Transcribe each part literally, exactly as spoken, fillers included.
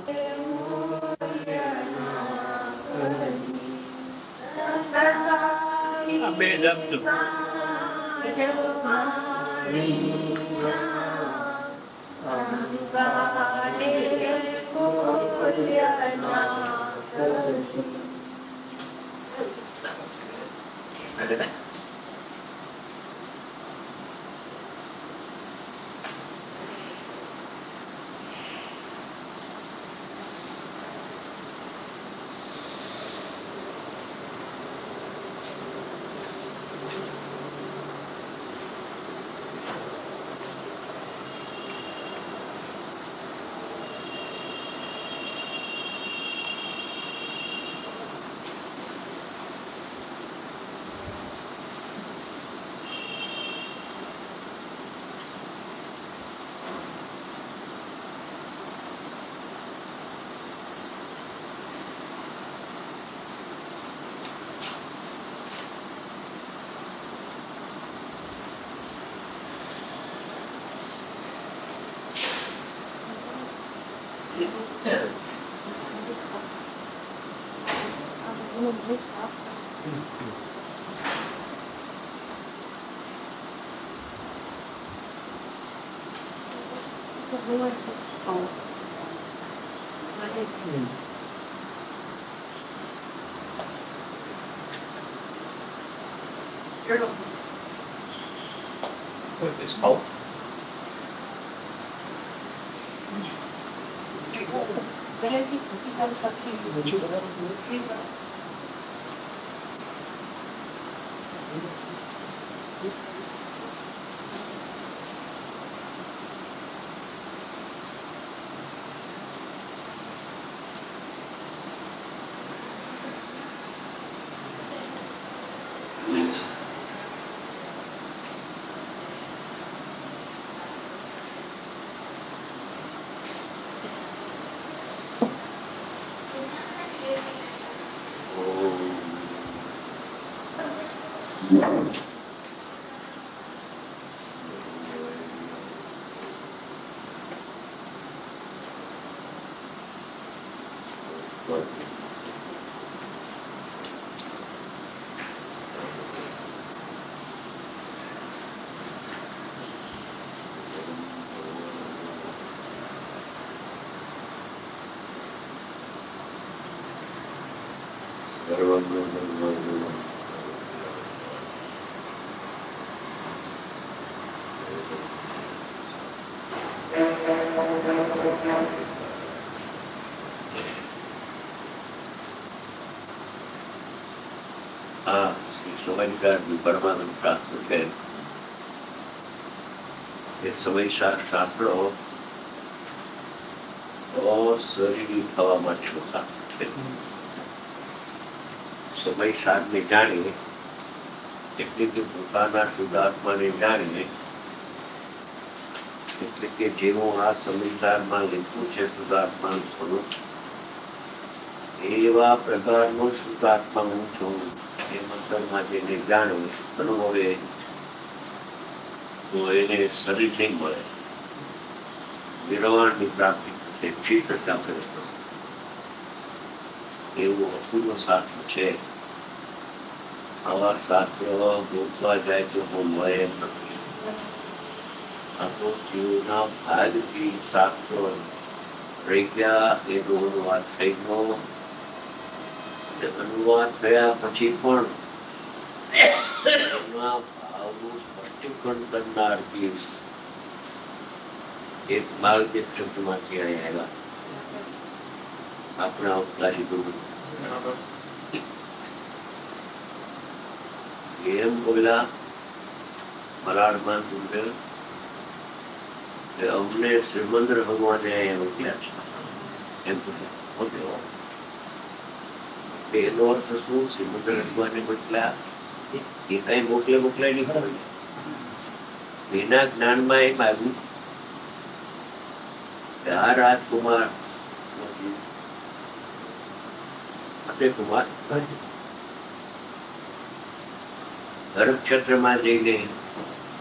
આ બે શબ્દ It's cold. Ah, si સમયસર પરમાનંદ પ્રાપ્ત છે એ સમયસર સાંભળો તો શરીર થવા માટેનું સાધન છે. સમયસરને જાણીએ એટલે કે પોતાના શુદ્ધાત્માને જાણીએ એટલે કે જેનું આ સમયસરમાં લીધું છે શુદ્ધાત્માનું સ્વરૂપ એવા પ્રકારનો શુદ્ધાત્મા હું છું એ મંતરમાં જેને જાણે અનુભવે તો એને શરીર નહીં મળે, નિર્વાણની પ્રાપ્તિ થશે, ચિત્ત સાથે થશે. એવું અપૂર્વ શાસ્ત્ર છે. આવા શાસ્ત્ર ગોતવા જાય તો બહુ મળે નથી. આ તો જીવના ભાગથી શાસ્ત્રો રહી ગયા, એનો અનુવાદ થઈ ગયો. અનુવાદ થયા પછી પણ એના ભાવનું સ્પષ્ટીકરણ કરનાર એક માર્ગદર્શક શબ્દમાંથી અહીંયા આવ્યા આપણા અવતારી ગુરુ એમ બોલ્યા મરાઠમાં ગુરુદેવ કે અમને શ્રીમંદર ભગવાને અહીંયા મોકલ્યા છે. એમ બોલ્યા એનો અર્થ શું? શ્રીમંદર ભગવાને મોકલ્યા એ કઈ મોકલે મોકલાય નહીં ખબર. એના જ્ઞાનમાં એમ આવ્યું કે આ રાજકુમાર ફતેહકુમાર હરક્ષેત્રમાં જઈને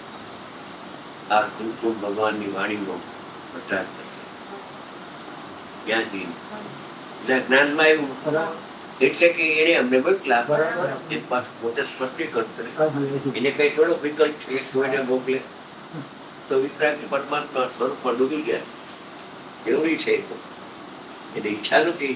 આ કુમકુમ ભગવાનની વાણીનો પ્રચાર કરશે. ત્યાંથી એટલે જ્ઞાનમાં આવ્યું. એટલે કે એને અમને મોકલા એ પાછું પોતે સ્પષ્ટીકરણ કરે. એને કઈ થોડો વિકલ્પ છે કોઈને મોકલે તો વિતરાગ પરમાત્મા સ્વરૂપમાં ડૂબી ગયા એવડી છે. એની ઈચ્છા નથી.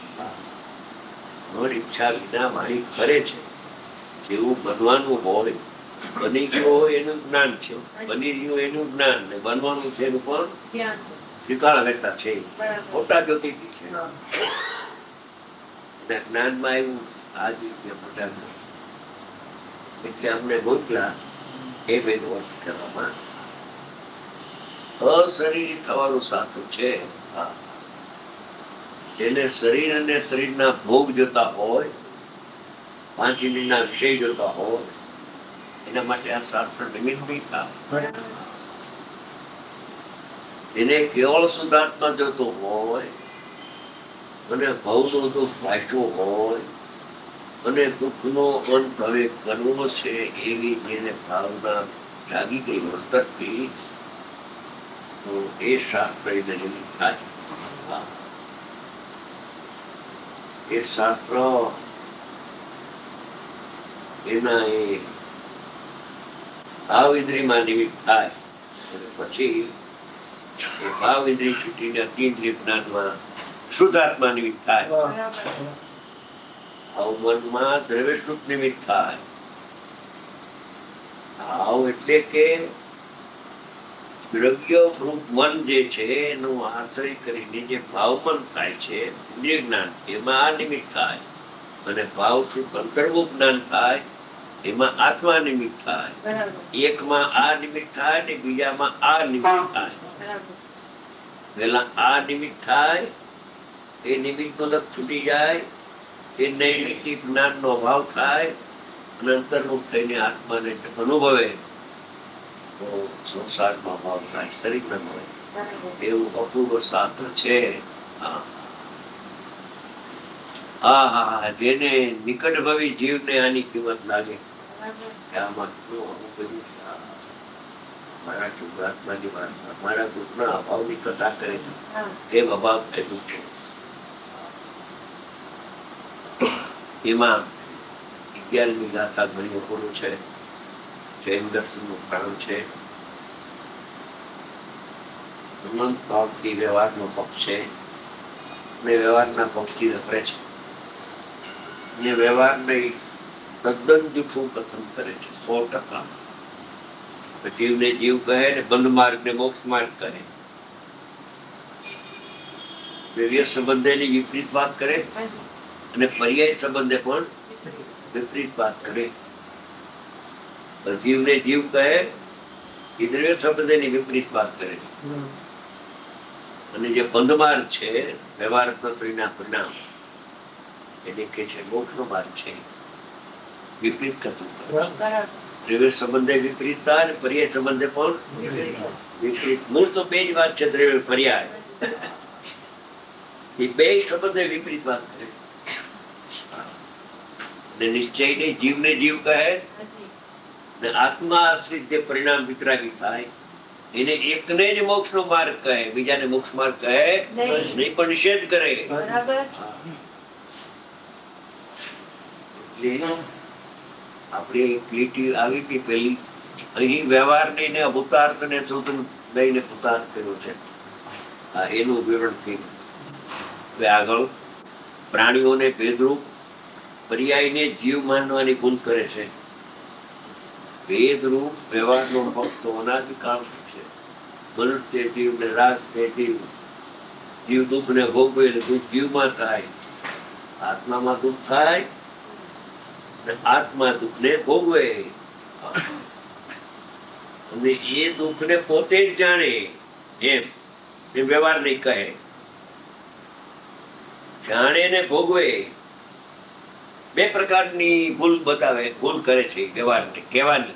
ઈચ્છા વિના વાણી કરે છે. એવું બનવાનું હોય, બની ગયું હોય એનું જ્ઞાન છે, બની ગયું એનું જ્ઞાન ને બનવાનું છે એનું પણ વિકાળ વેતા છે. મોટા જ્યોતિથી છે. જ્ઞાનમાં એવું આ જ રીતે મોટા એટલે અમને મોકલા એ બેનો અર્થ કરવામાં અશરીરી થવાનું સાચું છે. જેને શરીર અને શરીરના ભોગ જોતા હોય, પાંચ ઇન્દ્રિયના વિષય જોતા હોય, એના માટે આ શાસ્ત્ર નિમિત્ત નહીં થાય. એને કેવળ શુદ્ધાત્મા જોતો હોય અને ભવનો દુઃખ ભાગ્યો હોય અને દુઃખનો અંત હવે કરવો છે એવી જેને ભાવના જાગી ગઈ અંતરથી, તો એ શાસ્ત્ર એને નિમિત્ત થાય. એ શાસ્ત્ર એના એ ભાવ ઇન્દ્રિયમાં નિમિત્ત થાય. પછી એ ભાવ ઇન્દ્રિય છૂટીને અતિન્દ્રિય જ્ઞાનમાં શુદ્ધાત્મા નિમિત્ત થાય. આવ મનમાં દ્રવ્ય શુદ્ધ નિમિત્ત થાય. આવ એટલે કે દ્રવ્ય રૂપ મન જે છે એનું આશ્રય કરીને જે ભાવમન થાય છે ઇન્દ્રિય જ્ઞાન, એમાં આ નિમિત્ત થાય. અને ભાવ શુદ્ધ અંતર્મુખ જ્ઞાન થાય એમાં આત્મા નિમિત્ત થાય. એકમાં આ નિમિત્ત થાય ને બીજામાં આ નિમિત્ત થાય. પેલા આ નિમિત્ત થાય, એ નિમિત્ત નો લક્ષ છૂટી જાય, એ નૈમિત્તિક જ્ઞાન નો અભાવ થાય અને અંતર્મુખ થઈને આત્માને અનુભવે તો સંસારમાં ભાવ થાય, શરીર ન મળે. એવું અપૂર્વ શાસ્ત્ર છે. હા હા જેને નિકટભવી જીવને આની કિંમત લાગે આમાં આવું કર્યું છે. મારા શુદ્ધાત્માની વાત, મારા દુઃખના અભાવની કથા કરે એ અભાવ થયેલું છે. એમાં અગિયારમી ગાથા ઘણી અપૂર્વ છે. જૈન દર્શનનું પ્રાણ છે. અનંત ભાવથી વ્યવહારનો પક્ષ છે અને વ્યવહારના પક્ષથી વપરે છે. અને વ્યવહારને તદ્દન જૂઠું કથન કરે છે સો ટકા. જીવને જીવ કહે ને બંધ માર્ગ ને મોક્ષ માર્ગ કહે. દ્રવ્ય સંબંધેની વિપરીત વાત કરે અને પર્યાય સંબંધે પણ વિપરીત વાત કરે. જીવને જીવ કહે એ દ્રવ્ય સંબંધેની વિપરીત વાત કરે છે. અને જે બંધ માર્ગ છે વ્યવહાર તત્વના પરિણામ એને કે છે મોક્ષ નો માર્ગ છે, વિપરીત કથન કરે. દ્રવ્ય સંબંધે વિપરીતતા અને પર્યાય સંબંધે પણ વિપરીત. મૂળ તો બે જ વાત છે, દ્રવ્ય પર્યાય. એ બે સંબંધે વિપરીત વાત કરે. નિશ્ચય ને જીવને જીવ કહે ને આત્મા આશ્રિત જે પરિણામ વિતરાગી થાય એને એકને જ મોક્ષ નો માર્ગ કહે, બીજાને મોક્ષ માર્ગ કહે નહીં, પણ નિષેધ કરે. એટલે આપણી ક્લિટી આવી હતી પેલી, અહીં વ્યવહાર ને અભૂતાર્થ ને શુદ્ધ લઈને પુતાર્થ કર્યો છે. એનું વિવરણ થયું. આગળ પ્રાણીઓને ભેદરૂપ પર્યાયને જીવ માનવાની ભૂલ કરે છે. ભેદરૂપ વ્યવહારનો પક્ષ તો અનાદિકાળથી છે. મનુષ્ય જીવ ને રાગ ને જીવ, જીવ દુઃખ ને ભોગવે એટલે દુઃખ જીવમાં થાય, આત્મામાં દુઃખ થાય આત્મા દુઃખ ને ભોગવે. અને એ દુઃખ ને પોતે જ જાણે એમ એ વ્યવહાર નહીં કહે. જાણે ને ભોગવે બે પ્રકારની ભૂલ બતાવે, ભૂલ કરે છે વ્યવહારને કહેવાની.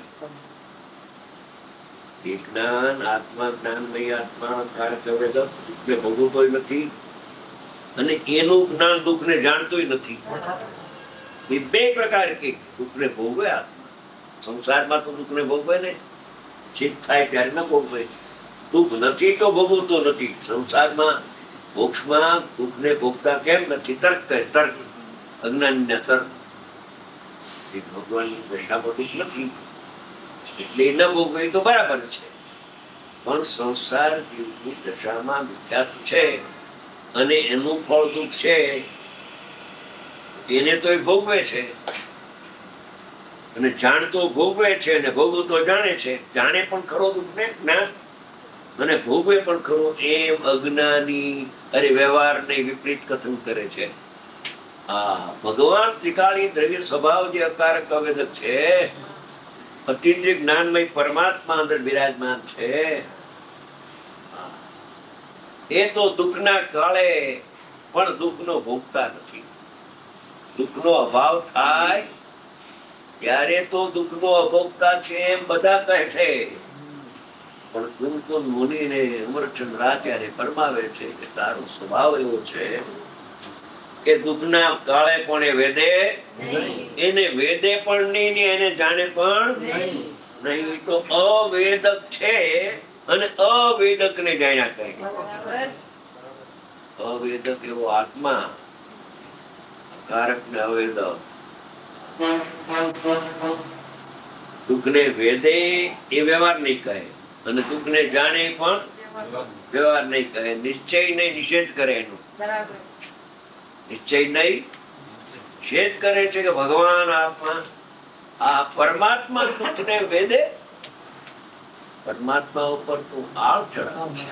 એ જ્ઞાન આત્મા જ્ઞાનમય આત્મા દુઃખને ભોગવતો નથી અને એનું જ્ઞાન દુઃખને જાણતું નથી. એ બે પ્રકાર કે દુઃખને ભોગવે આત્મા. સંસારમાં તો દુઃખને ભોગવે ને, ચિત્ત થાય ત્યારે ન ભોગવે. દુઃખ નથી તો ભોગવતો નથી. સંસારમાં મોક્ષમાં દુઃખને ભોગતા કેમ નથી? તર્ક કહે, તર્ક અજ્ઞાનીના તર્ક. એ ભગવાનની દશામાં દુઃખ નથી એટલે ન ભોગવે તો બરાબર છે, પણ સંસાર જીવની દશામાં મિથ્યાત્વ છે અને એનું ફળ દુઃખ છે, એને તો એ ભોગવે છે અને જાણતો ભોગવે છે અને ભોગવતો જાણે છે. જાણે પણ ખરો દુઃખને જ્ઞાન અને ભોગવે પણ ખરો, એમ અજ્ઞાની અરે વ્યવહારને વિપરીત કથન કરે છે. આ ભગવાન ત્રિકાળી દ્રવ્ય સ્વભાવ જે અકારક અવેદક છે, અતિન્દ્રિય જ્ઞાનમય પરમાત્મા અંદર બિરાજમાન છે, એ તો દુઃખના કાળે પણ દુઃખનો ભોગતા નથી. દુઃખનો અભાવ થાય ત્યારે તો દુઃખનો અભોગતા છે એમ બધા કહે છે, પણ કુંતલ મુનિને અમરચંદ રાજાને ફરમાવે છે કે તારો સ્વભાવ એવો છે કે દુઃખના કાળે પણ એ વેદે એને વેદે પણ નહીં ને એને જાણે પણ નહીં. તો અવેદક છે અને અવેદક ને જાણ્યા કહે. અવેદક એવો આત્મા, કારક ને અવેદક. દુઃખને વેદે એ વ્યવહાર નહીં કહે અને દુઃખને જાણે પણ વ્યવહાર નહીં કહે. નિશ્ચય નહીં, નિષેધ કરે એનું. નિશ્ચય નહીં, નિષેધ કરે છે કે ભગવાન આત્મા આ પરમાત્મા દુઃખને વેદે, પરમાત્મા ઉપર તું આળ ચડાવ છે.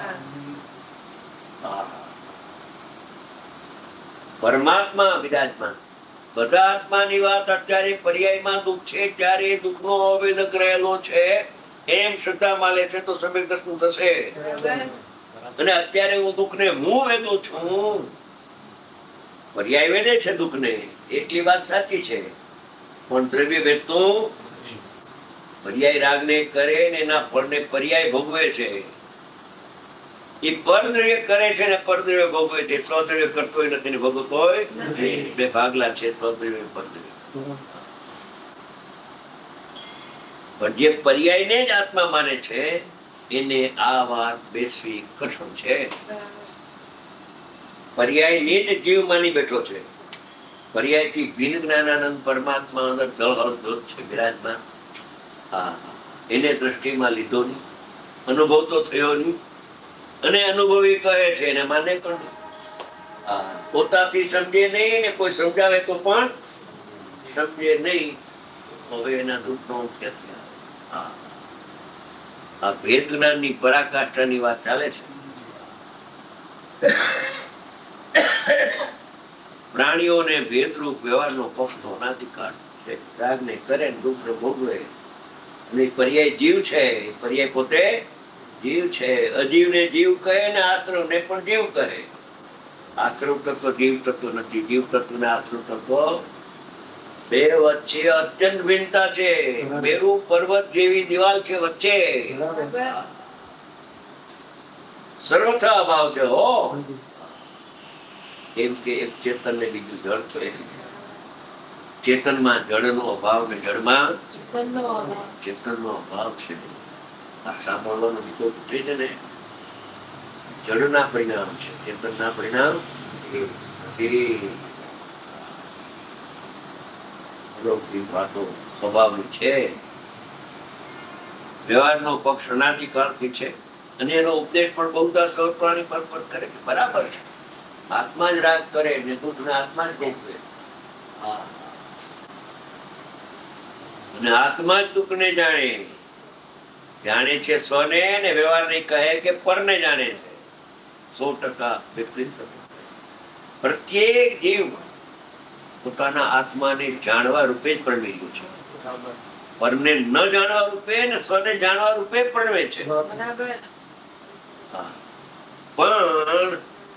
પરમાત્મા વિરાજમાન. બધા આત્માની વાત અત્યારે પર્યાયમાં દુઃખ છે ત્યારે દુઃખનો અવેદક રહેલો છે એમ શ્રદ્ધા માલે છે તો સમ્યક દર્શન થશે. અને અત્યારે હું દુઃખને હું વેદું છું, પર્યાય વેદે છે દુઃખને, એટલી વાત સાચી છે, પણ દ્રવ્ય વેદતું પર્યાય રાગને કરે ને એના ફળને પર્યાય ભોગવે છે. એ પરદ્રવ્ય કરે છે ને પરદ્રવ્ય ભોગવે છે. સ્વદ્રવ્ય કરતો નથી ને ભોગવતો નથી. બે ભાગલા છે, સ્વદ્રવ્ય પરદ્રવ્ય. પણ જે પર્યાયને જ આત્મા માને છે એને આ વાત બેસવી કઠણ છે. પર્યાયને જ જીવ માની બેઠો છે. પર્યાયથી ભિન્ન જ્ઞાનાનંદ પરમાત્મા અંદર જળહળ જ્યોત છે બિરાજમાન. હા, એને દ્રષ્ટિમાં લીધો નહીં, અનુભવ તો થયો નહીં અને અનુભવી કહે છે એને માને પણ નહીં. પોતાથી સમજે નહીં ને કોઈ સમજાવે તો પણ સમજે નહીં. હવે એના દુઃખનો ક્યાંથી આવે? આ ભેદ જ્ઞાનની પરાકાષ્ઠાની વાત ચાલે છે. પ્રાણીઓને ભેદરૂપ વ્યવહારનો પક્ષ અનાધિકાર છે. રાગને કરે દુઃખ ભોગવે અને પર્યાય જીવ છે. પર્યાય પોતે જીવ છે. અજીવને જીવ કહે ને આશ્રવને પણ જીવ કહે. આશ્રવ તત્વ જીવ તત્વ નથી. જીવ તત્વ ને આશ્રવ તત્વ બે વચ્ચે અત્યંત ભિન્નતા છે. મેરુ પર્વત જેવી દિવાલ છે વચ્ચે, સર્વથા અભાવ છે. હો, કેમ કે એક ચેતન ને બીજું જળ છે. ચેતનમાં જળનો અભાવ ને જળમાં ચેતનનો અભાવ છે. આ સાંભળવાનો બીજો પૂછે છે ને, જળના પરિણામ છે, ચેતનના પરિણામ વાતો સ્વભાવની છે. વ્યવહારનો પક્ષ અનાદિકાળથી છે અને એનો ઉપદેશ પણ બહુધા સૌ પ્રાણી પર કરે છે. બરાબર છે. આત્મા જ રાગ કરે ને દુઃખને આત્મા જ ભોગવે. અને આત્મા જ દુઃખને જાણે જાણે છે સ્વને ને વ્યવહારને કહે કે પરને જાણે છે. સો ટકા વિપરીત. પ્રત્યેક જીવ પોતાના આત્માને જાણવા રૂપે જ પરમેલું છે. પરને ન જાણવા રૂપે ને સ્વને જાણવા રૂપે પરમે છે. પણ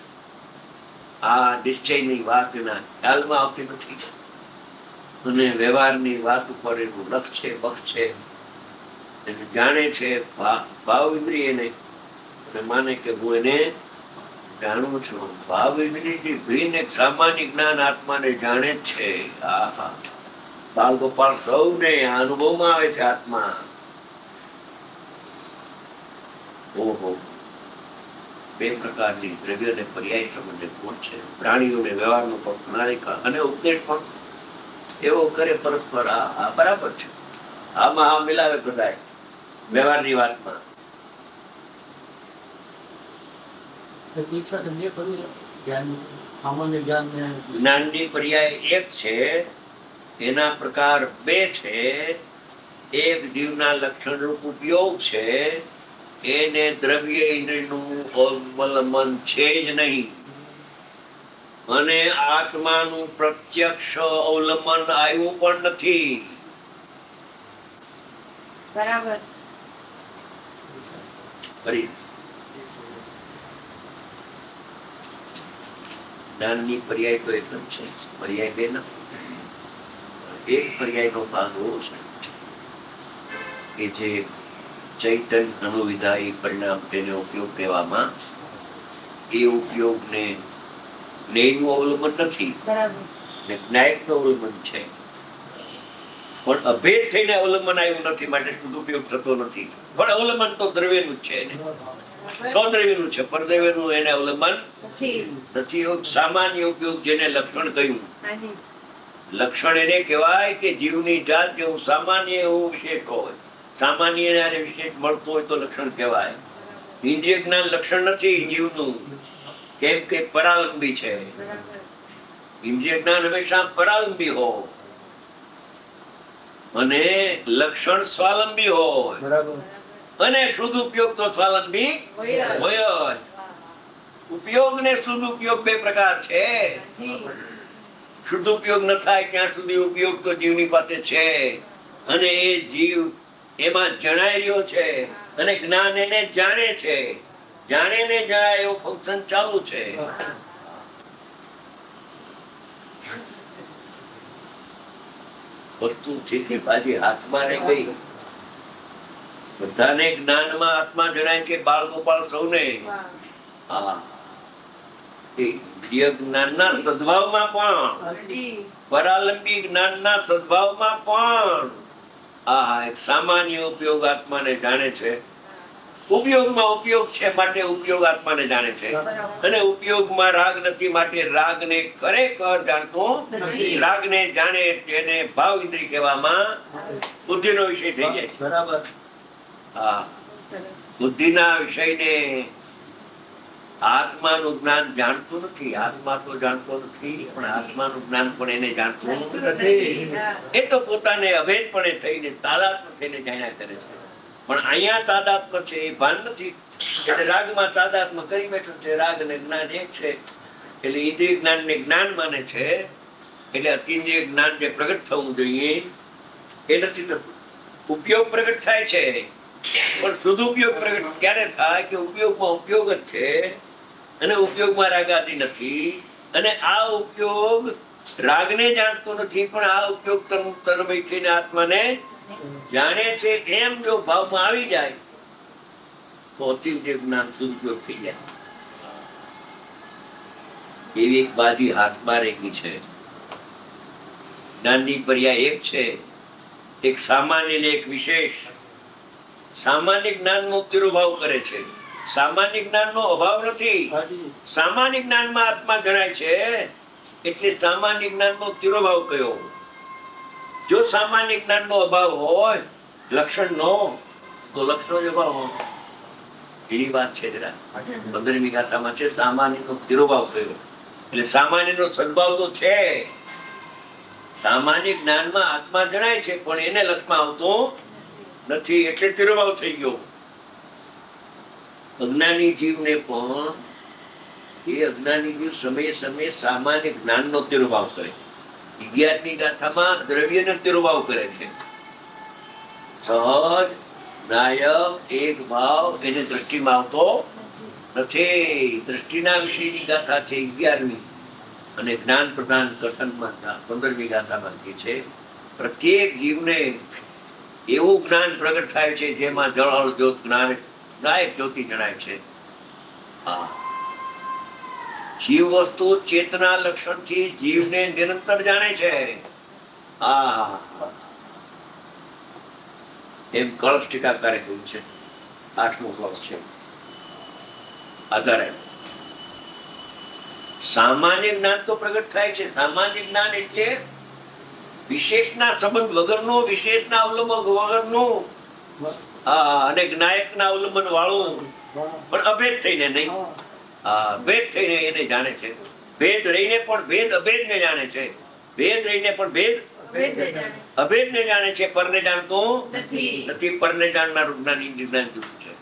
આ નિશ્ચયની વાતના ખ્યાલમાં આવતી નથી અને વ્યવહારની વાત ઉપર એનું લક્ષ છે, પક્ષ છે, એને જાણે છે ભાવ ઇન્દ્રિયને અને માને કે હું એને જાણું છું. ભાવ ઇન્દ્રિયથી ભિન્ન એક સામાન્ય જ્ઞાન આત્માને જાણે જ છે. આહા, બાળ ગોપાલ સૌને અનુભવમાં આવે છે આત્મા. ઓહો, બે પ્રકારની દ્રવ્ય અને પર્યાય સંબંધે ખોટ છે. પ્રાણીઓને વ્યવહારનો પણ પ્રણાલિકા અને ઉપદેશ પણ એવો કરે પરસ્પર. આ બરાબર છે. આમાં આ મિલાવે બધા વ્યવહારની વાતમાં. જ્ઞાનની પર્યાય એક છે, એના પ્રકાર બે છે. એક જીવના લક્ષણ રૂપ ઉપયોગ છે, એને દ્રવ્ય ઇન્દ્રિયનું અવલંબન છે જ નહીં, અને આત્માનું પ્રત્યક્ષ અવલંબન આવ્યું પણ નથી. બરાબર. જ્ઞાનની પર્યાય તો એક જ છે, પર્યાય બે નથી. એક પર્યાયનો ભાગ એવો છે કે જે ચૈતન્ય અનુવિધાયી પરિણામ તેને ઉપયોગ કહેવામાં, એ ઉપયોગને જ્ઞેયનું અવલંબન નથી, જ્ઞાયકનું અવલંબન છે, પણ અભેદ થઈને અવલંબન આવ્યું નથી, માટે સદુપયોગ થતો નથી. પણ અવલંબન તો દ્રવ્યનું જ છે, સ્વદ્રવ્યનું છે, પરદ્રવ્યનું એને અવલંબન નથી. સામાન્ય ઉપયોગ જેને લક્ષણ કહ્યું, લક્ષણ એને કહેવાય કે જીવની જાત જેવું સામાન્ય એવું વિશેષ હોય. સામાન્ય વિશેષ મળતું હોય તો લક્ષણ કહેવાય. ઇન્દ્રિય જ્ઞાન લક્ષણ નથી જીવનું, કેમ કે પરાલંબી છે. ઇન્દ્રિય જ્ઞાન હંમેશા પરાલંબી હોય અને લક્ષણ સ્વાલંબી હોય, અને શુદ્ધ ઉપયોગ તો સ્વાલંબી હોય. ઉપયોગ ને શુદ્ધ ઉપયોગ બે પ્રકાર છે. શુદ્ધ ઉપયોગ ન થાય ત્યાં સુધી ઉપયોગ તો જીવની પાસે છે, અને એ જીવ એમાં જણાઈ રહ્યો છે, અને જ્ઞાન એને જાણે છે. જાણે ને જણાય એવું ફંક્શન ચાલુ છે. વસ્તુ છે બાજી હાથમાં રહી ગઈ. બધાને જ્ઞાનમાં આત્મા જણાય કે બાળ ગોપાળ સૌને. હા, જ્ઞાનના સદભાવમાં પણ, પરાલંબી જ્ઞાનના સદભાવમાં પણ આ એક સામાન્ય ઉપયોગ આત્માને જાણે છે. ઉપયોગમાં ઉપયોગ છે માટે ઉપયોગ આત્માને જાણે છે, અને ઉપયોગમાં રાગ નથી માટે રાગને ખરેખર જાણતો નથી. રાગને જાણે તેને ભાવ ઇન્દ્રિય કહેવામાં બુદ્ધિનો વિષય થઈ જાય. બરાબર. હા, બુદ્ધિના વિષયને આત્માનું જ્ઞાન જાણતું નથી. આત્મા તો જાણતો નથી, પણ આત્માનું જ્ઞાન પણ એને જાણતું નથી. એ તો પોતાને અભેદપણે થઈને તાદાત્મ્ય થઈને જાણ્યા કરે છે. પણ અહીંયા તાદાત્મ્ય છે એ ભાન નથી, એટલે રાગમાં તાદાત્મ્ય કરી બેઠો છે. રાગ ને જ્ઞાન એક છે, એટલે ઇન્દ્રિય જ્ઞાન ને જ્ઞાન માને છે. એટલે અતિન્દ્રિય જ્ઞાન જે પ્રગટ થવું જોઈએ એ નથી થતું. ઉપયોગ પ્રગટ થાય છે, પણ સદુપયોગ પ્રગટ ક્યારે થાય કે ઉપયોગમાં ઉપયોગ જ છે, અને ઉપયોગમાં રાગ આદિ નથી. અને આ ઉપયોગ રાગને જાણતો નથી, પણ આ ઉપયોગ તન્મય થઈને આત્માને જાણે છે. એમ જો ભાવમાં આવી જાય તો અતિન્દ્રિય જ્ઞાન સદુપયોગ થઈ જાય. એવી એક બાજી હાથમાં રેખી છે. જ્ઞાનની પર્યાય એક છે, એક સામાન્ય ને એક વિશેષ. સામાન્ય જ્ઞાન નો તિરોભાવ કરે છે, સામાન્ય જ્ઞાન નો અભાવ નથી. સામાન્ય જ્ઞાનમાં આત્મા જણાય છે, એટલે સામાન્ય જ્ઞાન નો તિરોભાવ કયો. જો સામાન્ય જ્ઞાન નો અભાવ હોય લક્ષણ નો, તો લક્ષણો જ અભાવ હોય. એવી વાત છે. જરા પંદરમી ગાથામાં છે સામાન્ય નો તિરોભાવ કયો, એટલે સામાન્ય નો સદભાવ તો છે. સામાન્ય જ્ઞાનમાં આત્મા જણાય છે, પણ એને લક્ષમાં આવતો નથી, એટલે તિરોભાવ થઈ ગયો. અજ્ઞાની જીવને પણ એ અજ્ઞાની જીવ સમયે સમયે સામાન્ય જ્ઞાન નો તિરોભાવ કરે. અગિયારમી ગાથામાં દ્રવ્ય નો તિરોભાવ કરે છે. સહજ નાયક એક ભાવ એને દ્રષ્ટિમાં આવતો નથી. દ્રષ્ટિના વિષયની ગાથા છે અગિયારમી, અને જ્ઞાન પ્રધાન કથનમાં પંદરમી ગાથામાં છે પ્રત્યેક જીવને એવું જ્ઞાન પ્રગટ થાય છે જેમાં જળહળ જ્યોત જ્ઞાન નાયક જ્યોતિ જણાય છે. હા, જીવ વસ્તુ ચેતના લક્ષણથી જીવને નિરંતર જાણે છે. હા, એમ કળશ ટીકાકારે કહ્યું છે. આઠમો કળશ છે. આધાર આપ્યો. સામાન્ય જ્ઞાન તો પ્રગટ થાય છે. સામાન્ય જ્ઞાન એટલે વિશેષના સંબંધ વગરનું, વિશેષના અવલંબન વગરનું, અને જ્ઞાયકના અવલંબન વાળું, પણ અભેદ થઈને નહીં. હા, ભેદ થઈને એને જાણે છે. ભેદ રહીને પણ ભેદ અભેદ ને જાણે છે. ભેદ રહીને પણ ભેદ અભેદ ને જાણે છે. પરને જાણતું નથી. પરને જાણનારું જ્ઞાન ઇન્દ્રિય જ્ઞાન જુદું છે.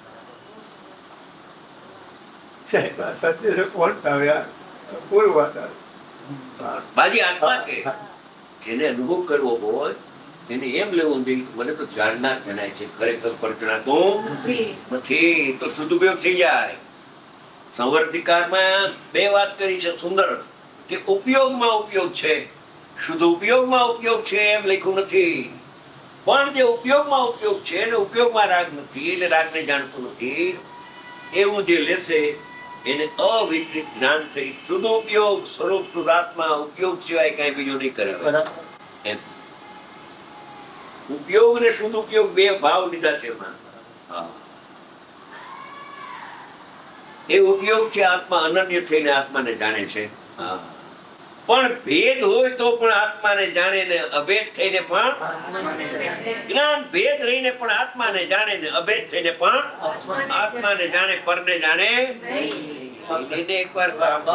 બાજી આત્મા છે. જેને અનુભવ કરવો હોય એને એમ લેવું જોઈએ મને તો જાણનાર જણાય છે, ખરેખર પર જણાતું નથી, તો સદુપયોગ થઈ જાય. સંવર્ધિકારમાં બે વાત કરી છે સુંદર, કે ઉપયોગમાં ઉપયોગ છે. શુદ્ધ ઉપયોગમાં ઉપયોગ છે એમ લખ્યું નથી, પણ જે ઉપયોગમાં ઉપયોગ છે એને ઉપયોગમાં રાગ નથી એટલે રાગને જાણતું નથી એવું જે લેશે એને અવિકૃત જ્ઞાન થઈ. શુદ્ધ ઉપયોગ સ્વરૂપ શુદ્ધાત્મા, ઉપયોગ સિવાય કઈ બીજું નહીં કરે. એમ ઉપયોગ ને શુદ્ધ ઉપયોગ બે ભાવ લીધા છે એમાં. એ ઉપયોગ છે આત્મા અનન્ય થઈને આત્માને જાણે છે. પણ ભેદ હોય તો પણ આત્માને જાણે ને અભેદ થઈને પણ જ્ઞાન, ભેદ રહીને પણ આત્માને જાણે ને અભેદ થઈને પણ આત્માને જાણે, પરને જાણે એને એકવાર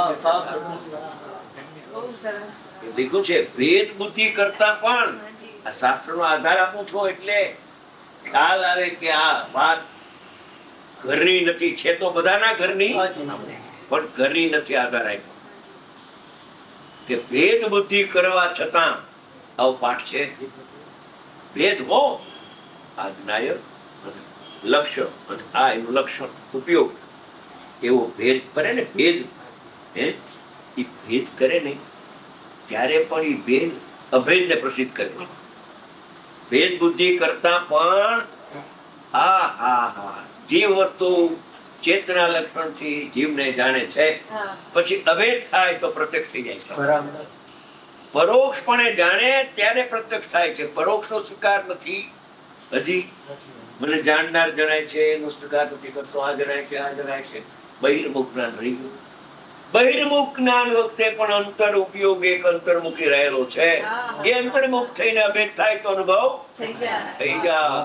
લીધું છે. ભેદ બુદ્ધિ કરતા પણ આ શાસ્ત્ર નો આધાર આપું છું એટલે ખ્યાલ આવે કે આ વાત ઘરની નથી. છે તો બધાના ઘરની, પણ ઘરની નથી. આધાર આપ્યો કે ભેદ બુદ્ધિ કરવા છતાં આવો પાઠ છે. ભેદ હો આ જ્ઞાયક લક્ષ્ય અને આ એનું લક્ષણ ઉપયોગ, એવો ભેદ કરે ને, ભેદ હે એ ભેદ કરે ને ત્યારે પણ એ ભેદ અભેદ ને પ્રસિદ્ધ કરે. ભેદ બુદ્ધિ કરતા પણ હા હા હા જીવ વસ્તુ ચેતના લક્ષણ થી જીવને જાણે છે, પછી અભેદ થાય તો પ્રત્યક્ષ થઈ જાય છે. પરોક્ષપણે જાણે ત્યારે પ્રત્યક્ષ થાય છે. પરોક્ષ નો સ્વીકાર નથી હજી. મને જાણનાર જણાય છે એનો સ્વીકાર નથી કરતો. આ જણાય છે, આ જણાય છે. બહિર્મુખ જ્ઞાન રહી ગયું. બહિર્મુખ જ્ઞાન વખતે પણ અંતર ઉપયોગ એક અંતર્મુખી રહેલો છે. એ અંતર્મુખ થઈને અભેદ થાય તો અનુભવ થઈ જાય.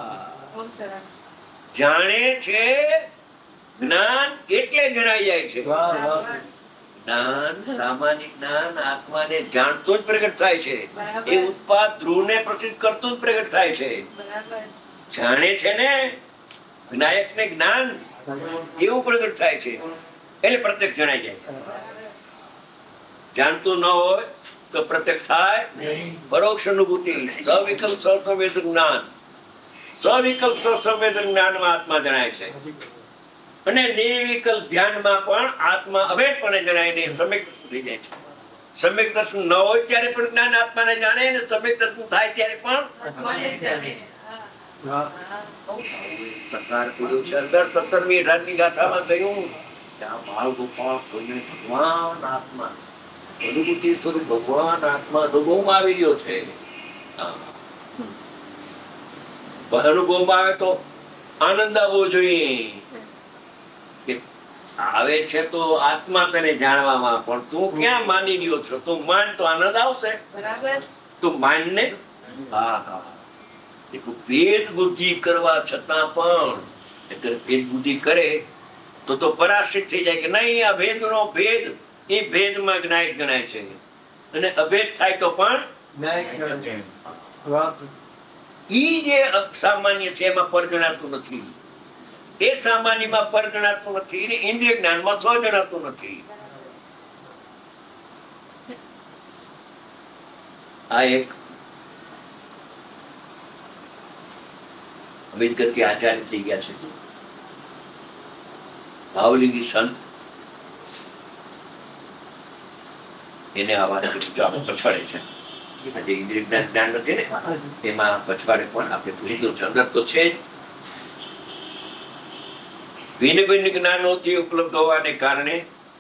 જાણે છે જ્ઞાન એટલે જણાઈ જાય છે. જ્ઞાન, સામાન્ય જ્ઞાન આત્માને જાણતો જ પ્રગટ થાય છે. એ ઉત્પાદ ધ્રુવને પ્રસિદ્ધ કરતું જ પ્રગટ થાય છે. જાણે છે ને વિનાયક ને જ્ઞાન એવું પ્રગટ થાય છે એટલે પ્રત્યક્ષ જણાઈ જાય છે. જાણતું ન હોય તો પ્રત્યક્ષ થાય. પરોક્ષ અનુભૂતિ, સવિકલ્પ સસંવેદન જ્ઞાન, સવિકલ્પ સસંવેદન જ્ઞાનમાં આત્મા જણાય છે. અને નિર્વિકલ્પ ધ્યાનમાં પણ આત્મા અભેદપણે જણાય ને સમ્યક દર્શન થઈ જાય છે. સમ્યક દર્શન ન હોય ત્યારે પણ જ્ઞાન આત્માને જાણે, અને સમ્યક દર્શન થાય ત્યારે પણ પ્રકાર કર્યો છે. અંદર સત્તરમી અઢારમી ગાથામાં કહ્યું કે આ બાળ ગોપાળ કોઈને ભગવાન આત્મા અનુભૂતિ સ્વરૂપ ભગવાન આત્મા અનુભવમાં આવી ગયો છે. અનુભવમાં આવે તો આનંદ આવવો જોઈએ. આવે છે તો આત્મા તને જાણવામાં, પણ તું ક્યાં માની રહ્યો છો? તું માન તો આનંદ આવશે. તું માન ને. હા હા ભેદ બુદ્ધિ કરવા છતાં પણ ભેદ બુદ્ધિ કરે તો તો પરાશ્રિત થઈ જાય કે નહીં આ ભેદ નો ભેદ એ ભેદમાં જ્ઞાયક ગણાય છે, અને અભેદ થાય તો પણ ઈ જે સામાન્ય છે એમાં પર જણાતું નથી. એ સામાન્યમાં પર જણાતું નથી ને ઇન્દ્રિય જ્ઞાનમાં સ્વ જણાતું નથી. આ એક અમિત ગતિ આચાર્ય થઈ ગયા છે ભાવલિંગી સંત, એને આ વાત પછવાડે છે. આજે ઇન્દ્રિય જ્ઞાન જ્ઞાન નથી ને એમાં પછવાડે પણ આપણે લીધું છે. અંદર તો છે જ ભિન્ન ભિન્ન જ્ઞાનોથી ઉપલબ્ધ હોવાને કારણે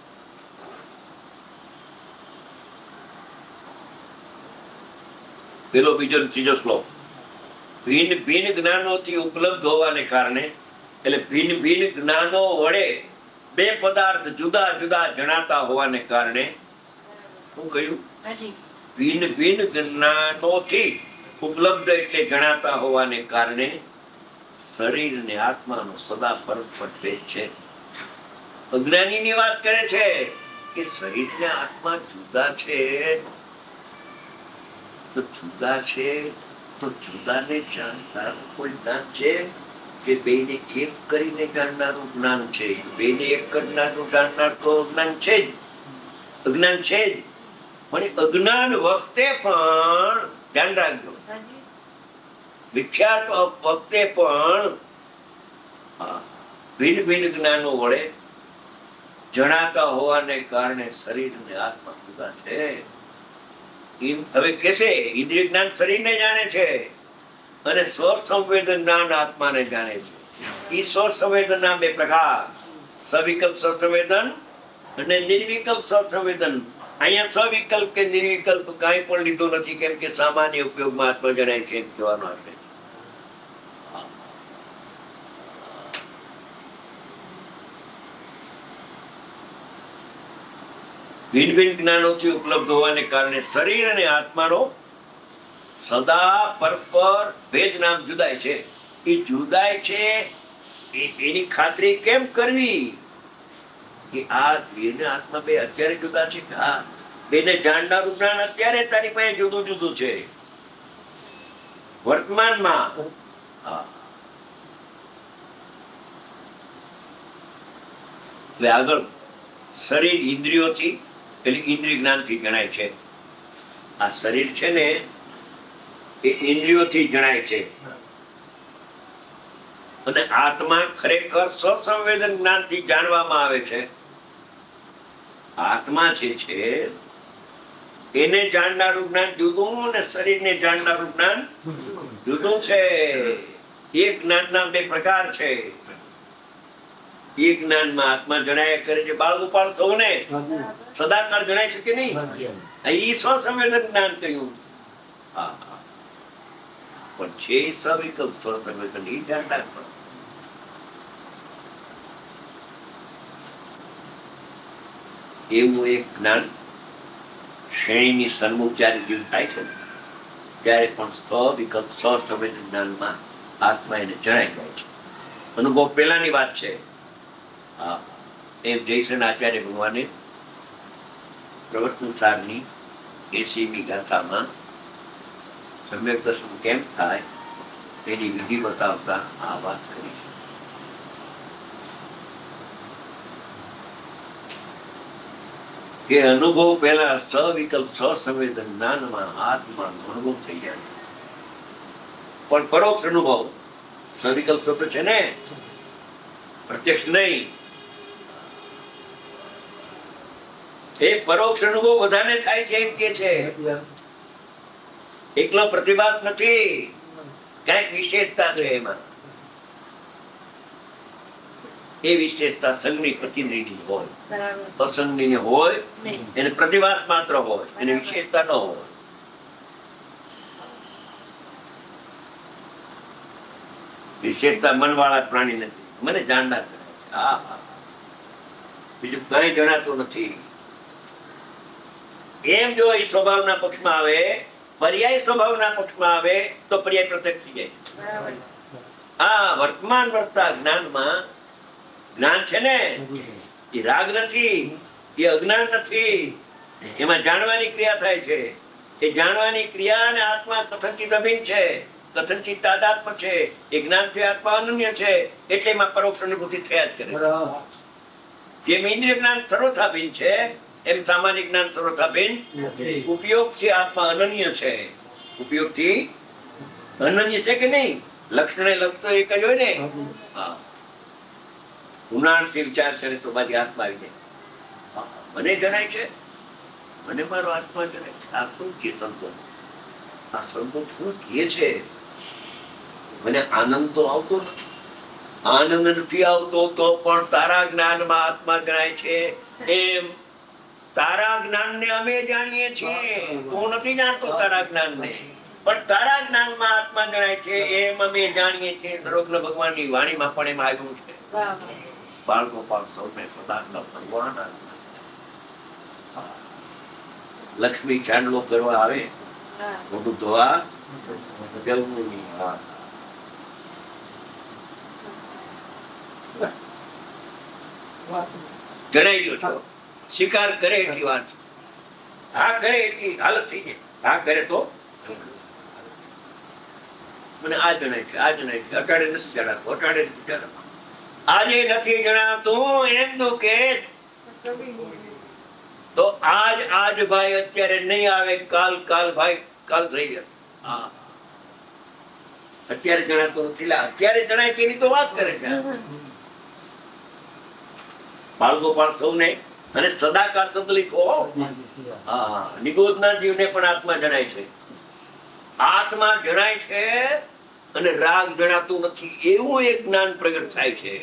પેલો બીજો ત્રીજો શ્લોક, ભિન્ન ભિન્ન જ્ઞાનોથી ઉપલબ્ધ હોવાને કારણે એટલે ભિન્ન ભિન્ન જ્ઞાનો વડે બે પદાર્થ જુદા જુદા જણાતા હોવાને કારણે શું કહ્યું? ભિન્ન ભિન્ન જ્ઞાનોથી ઉપલબ્ધ એટલે જણાતા હોવાને કારણે શરીર અને આત્માનો સદા પરસ્પર ભેદ છે. અજ્ઞાનીની વાત કરે છે કે શરીર ને આત્મા જુદા છે, તો જુદા છે તો જુદાને જાણનારું કોઈ જ્ઞાન છે કે બેને એક કરીને જાણનારું જ્ઞાન છે? બેને એક કરનારું જાણનાર તો અજ્ઞાન છે જ, અજ્ઞાન છે જ. પણ અજ્ઞાન વખતે પણ ધ્યાન રાખજો, વિખ્યાત વખતે પણ ભિન્ન ભિન્ન જ્ઞાનો વડે જણાતા હોવાને કારણે શરીર અને આત્મા જુદા છે. હવે કેસે ઇન્દ્રિય જ્ઞાન શરીરને જાણે છે અને સ્વ સંવેદન જ્ઞાન આત્માને જાણે છે. એ સ્વ સંવેદનના બે પ્રકાર, સવિકલ્પ સંવેદન અને નિર્વિકલ્પ સંવેદન. અહીંયા સવિકલ્પ કે નિર્વિકલ્પ કાંઈ પણ લીધું નથી, કેમ કે સામાન્ય ઉપયોગમાં આત્મા જણાય છે કહેવાનો હશે. ભિન્ન ભિન્ન જ્ઞાનોથી ઉપલબ્ધ હોવાને કારણે શરીર અને આત્માનો સદા પરસ્પર ભેદ નામ જુદાય છે. એ જુદાય છે એની ખાતરી કેમ કરવી કે આ બેને આત્મા બે અત્યારે જુદા છે? હા, બેને જાણનારું જ્ઞાન અત્યારે તારી પાસે જુદું જુદું છે વર્તમાનમાં. હા, આગળ શરીર ઇન્દ્રિયોથી પેલી ઇન્દ્રિય જ્ઞાનથી જણાય છે. આ શરીર છે ને એ ઇન્દ્રિયોથી જણાય છે અને આત્મા ખરેખર સ્વસંવેદન જ્ઞાનથી જાણવામાં આવે છે. આત્મા જે છે એને જાણનારું જ્ઞાન જુદું અને શરીરને જાણનારું જ્ઞાન જુદું છે. એક જ્ઞાનના બે પ્રકાર છે. એક જ્ઞાનમાં આત્મા જણાયા કરે છે, બાળ ગોપાળ થવું ને સદાકાળ જણાય છે કે નહીં? એ સ્વસંવેદન જ્ઞાન કહ્યું. હા, પણ છે સવિકલ્પ સ્વસંવેદન, એ ધ્યાન રાખો. એવું એક જ્ઞાન શ્રેણીની સન્મુખ જયારે જીવ થાય છે ત્યારે પણ સ્વવિકલ્પ સ્વસંવેદન જ્ઞાનમાં આત્મા એને જણાઈ જાય છે. અનુભવ પેલાની વાત છે. હા, એમ જયસન આચાર્ય ભગવાને પ્રવર્તન સારની એસીમી ગાથામાં સમ્યક દર્શન કેમ થાય એની વિધિ બતાવતા આ વાત કરી છે. કે અનુભવ પહેલા સવિકલ્પ સ્વસંવેદન જ્ઞાનમાં આત્માનો અનુભવ થઈ જાય, પણ પરોક્ષ અનુભવ. સવિકલ્પ શબ્દ છે ને, પ્રત્યક્ષ નહીં. એ પરોક્ષ અનુભવ બધાને થાય છે એમ કે છે. એકલો પ્રતિભાસ નથી, કઈક વિશેષતા છે એમાં. એ વિશેષતા સંઘની પ્રતિનિધિ હોય, અસંગની હોય, એને પ્રતિભાસ માત્ર હોય, એને વિશેષતા ન હોય. વિશેષતા મનવાળા પ્રાણી નથી, મને જાણનાર છે. હા, બીજું કઈ જણાતું નથી. એમ જો એ સ્વભાવના પક્ષમાં આવે, પર્યાય સ્વભાવના પક્ષમાં આવે તો પર્યાય પ્રત્યક્ષ થઈ જાય. આ વર્તમાન વર્તા જ્ઞાનમાં જ્ઞાન છે ને એ રાગ નથી, એ અજ્ઞાન નથી. એમાં જાણવાની ક્રિયા થાય છે. એ જાણવાની ક્રિયા અને આત્મા કથનચિત અભિન્ન છે, કથનચિત તાદાત્મ છે. એ જ્ઞાનથી આત્મા અનન્ય છે, એટલે એમાં પરોક્ષ અનુભૂતિ થયા જ કરે. જેમ ઇન્દ્રિય જ્ઞાન સર્વથાભિન્ન છે એમ સામાન્ય જ્ઞાન સર્વથાભિન્ન ઉપયોગ થી આત્મા અનન્ય છે. ઉપયોગ થી અનન્ય છે કે નહીં? લક્ષણે લક્ષ એક જ હોય ને. હા, ઉનાળથી વિચાર કરે તો બાકી આત્મા આવી જાય. મને જણાય છે, મને મારો આત્મા જણાય છે. આ શું કે સંતો? આ સંતો શું કહે છે? મને આનંદ તો આવતો નથી. આનંદ નથી આવતો તો પણ તારા જ્ઞાનમાં આત્મા જણાય છે એમ તારા જ્ઞાનને અમે જાણીએ છીએ. તું નથી જાણતો તારા જ્ઞાનને, પણ તારા જ્ઞાનમાં આત્મા જણાય છે એમ અમે જાણીએ છીએ. સર્વજ્ઞ ભગવાનની વાણીમાં પણ એમ આવ્યું છે. બાળકો પણ સૌને સદાકાળ ભગવાન લક્ષ્મી ચાંદલો કરવા આવે મોઢું ધોવા જવું નહીં. જણાઈ ગયો છો. શિકાર કરે એટલી વાત, હા કરે એટલી હાલત થઈ જાય. હા કરે તો મને આ જણાય છે, આ જણાય છે, અટાડે નથી જણાતું, અટાડે નથી જણાતું. આજે નથી જણાતું એમ તો કે તો આજ આજ ભાઈ અત્યારે નહીં આવે, કાલ કાલ ભાઈ કાલ થઈ જશે. હા અત્યારે જણાતું નથી, અત્યારે જણાય તેની તો વાત કરે છે. બાળકો પણ સૌને અને સદાકાળ શબ્દ લીધો. હા નિગોદના જીવને પણ આત્મા જણાય છે. આત્મા જણાય છે અને રાગ જણાતું નથી, એવું એક જ્ઞાન પ્રગટ થાય છે.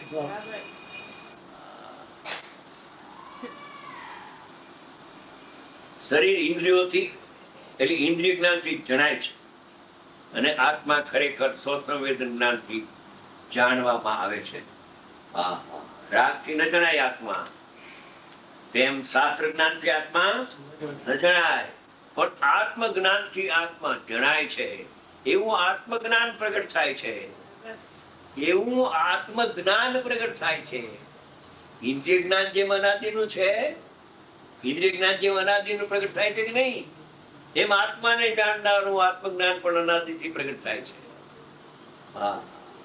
શરીર ઇન્દ્રિયોથી એટલે ઇન્દ્રિય જ્ઞાનથી જણાય છે અને આત્મા ખરેખર સ્વસંવેદન જ્ઞાનથી જાણવામાં આવે છે. હા રાગથી ન જણાય આત્મા, તેમ શાસ્ત્ર જ્ઞાનથી આત્મા ન જણાય, પણ આત્મ જ્ઞાનથી આત્મા જણાય છે. એવું આત્મજ્ઞાન પ્રગટ થાય છે, એવું આત્મજ્ઞાન પ્રગટ થાય છે. ઇન્દ્રિય જ્ઞાન જેમ અનાદિનું છે, ઇન્દ્રિય જ્ઞાન જેમ અનાદિનું પ્રગટ થાય છે કે નહીં, એમ આત્માને જાણનારું આત્મજ્ઞાન પણ અનાદિથી પ્રગટ થાય છે. હા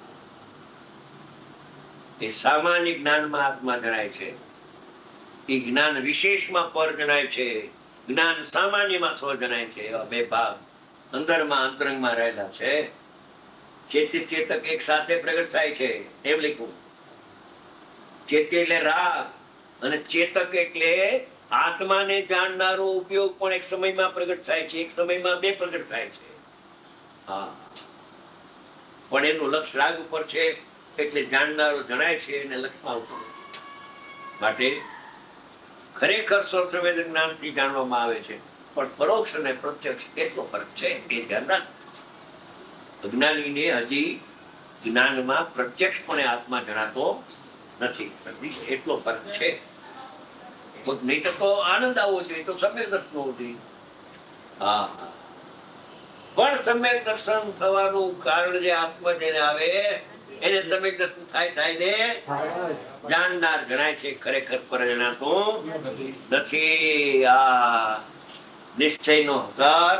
એ સામાન્ય જ્ઞાનમાં આત્મા જણાય છે, એ જ્ઞાન વિશેષમાં પર જણાય છે, જ્ઞાન સામાન્યમાં સ્વ જણાય છે. એવા બે ભાગ અંદરમાં અંતરંગમાં રહેલા છે. ચેતિત ચેતક એક સાથે પ્રગટ થાય છે એમ લખ્યું. ચેતી એટલે રાગ અને ચેતક એટલે આત્માને જાણનારો ઉપયોગ પણ એક સમયમાં પ્રગટ થાય છે, એક સમયમાં બે પ્રગટ થાય છે. હા પણ એનું લક્ષ રાગ ઉપર છે એટલે જાણનારો જણાય છે અને લક્ષમાં આવતું માટે ખરેખર સ્વસંવેદન જ્ઞાનથી જાણવામાં આવે છે. પણ પરોક્ષ અને પ્રત્યક્ષ એટલો ફરક છે એ ધ્યાન રાખ. અજ્ઞાનીને હજી જ્ઞાનમાં પ્રત્યક્ષપણે આત્મા જણાતો નથી, એટલો ફરક છે. નહીં તો આનંદ આવવો જોઈએ, તો સમ્યક દર્શન હોવું જોઈએ. હા પણ સમ્યક દર્શન થવાનું કારણ જે આત્મા જેને આવે એને સમ્યક દર્શન થાય થાય ને જાણનાર જણાય છે, ખરેખર પર જણાતું નથી. આ નિશ્ચયનો હકાર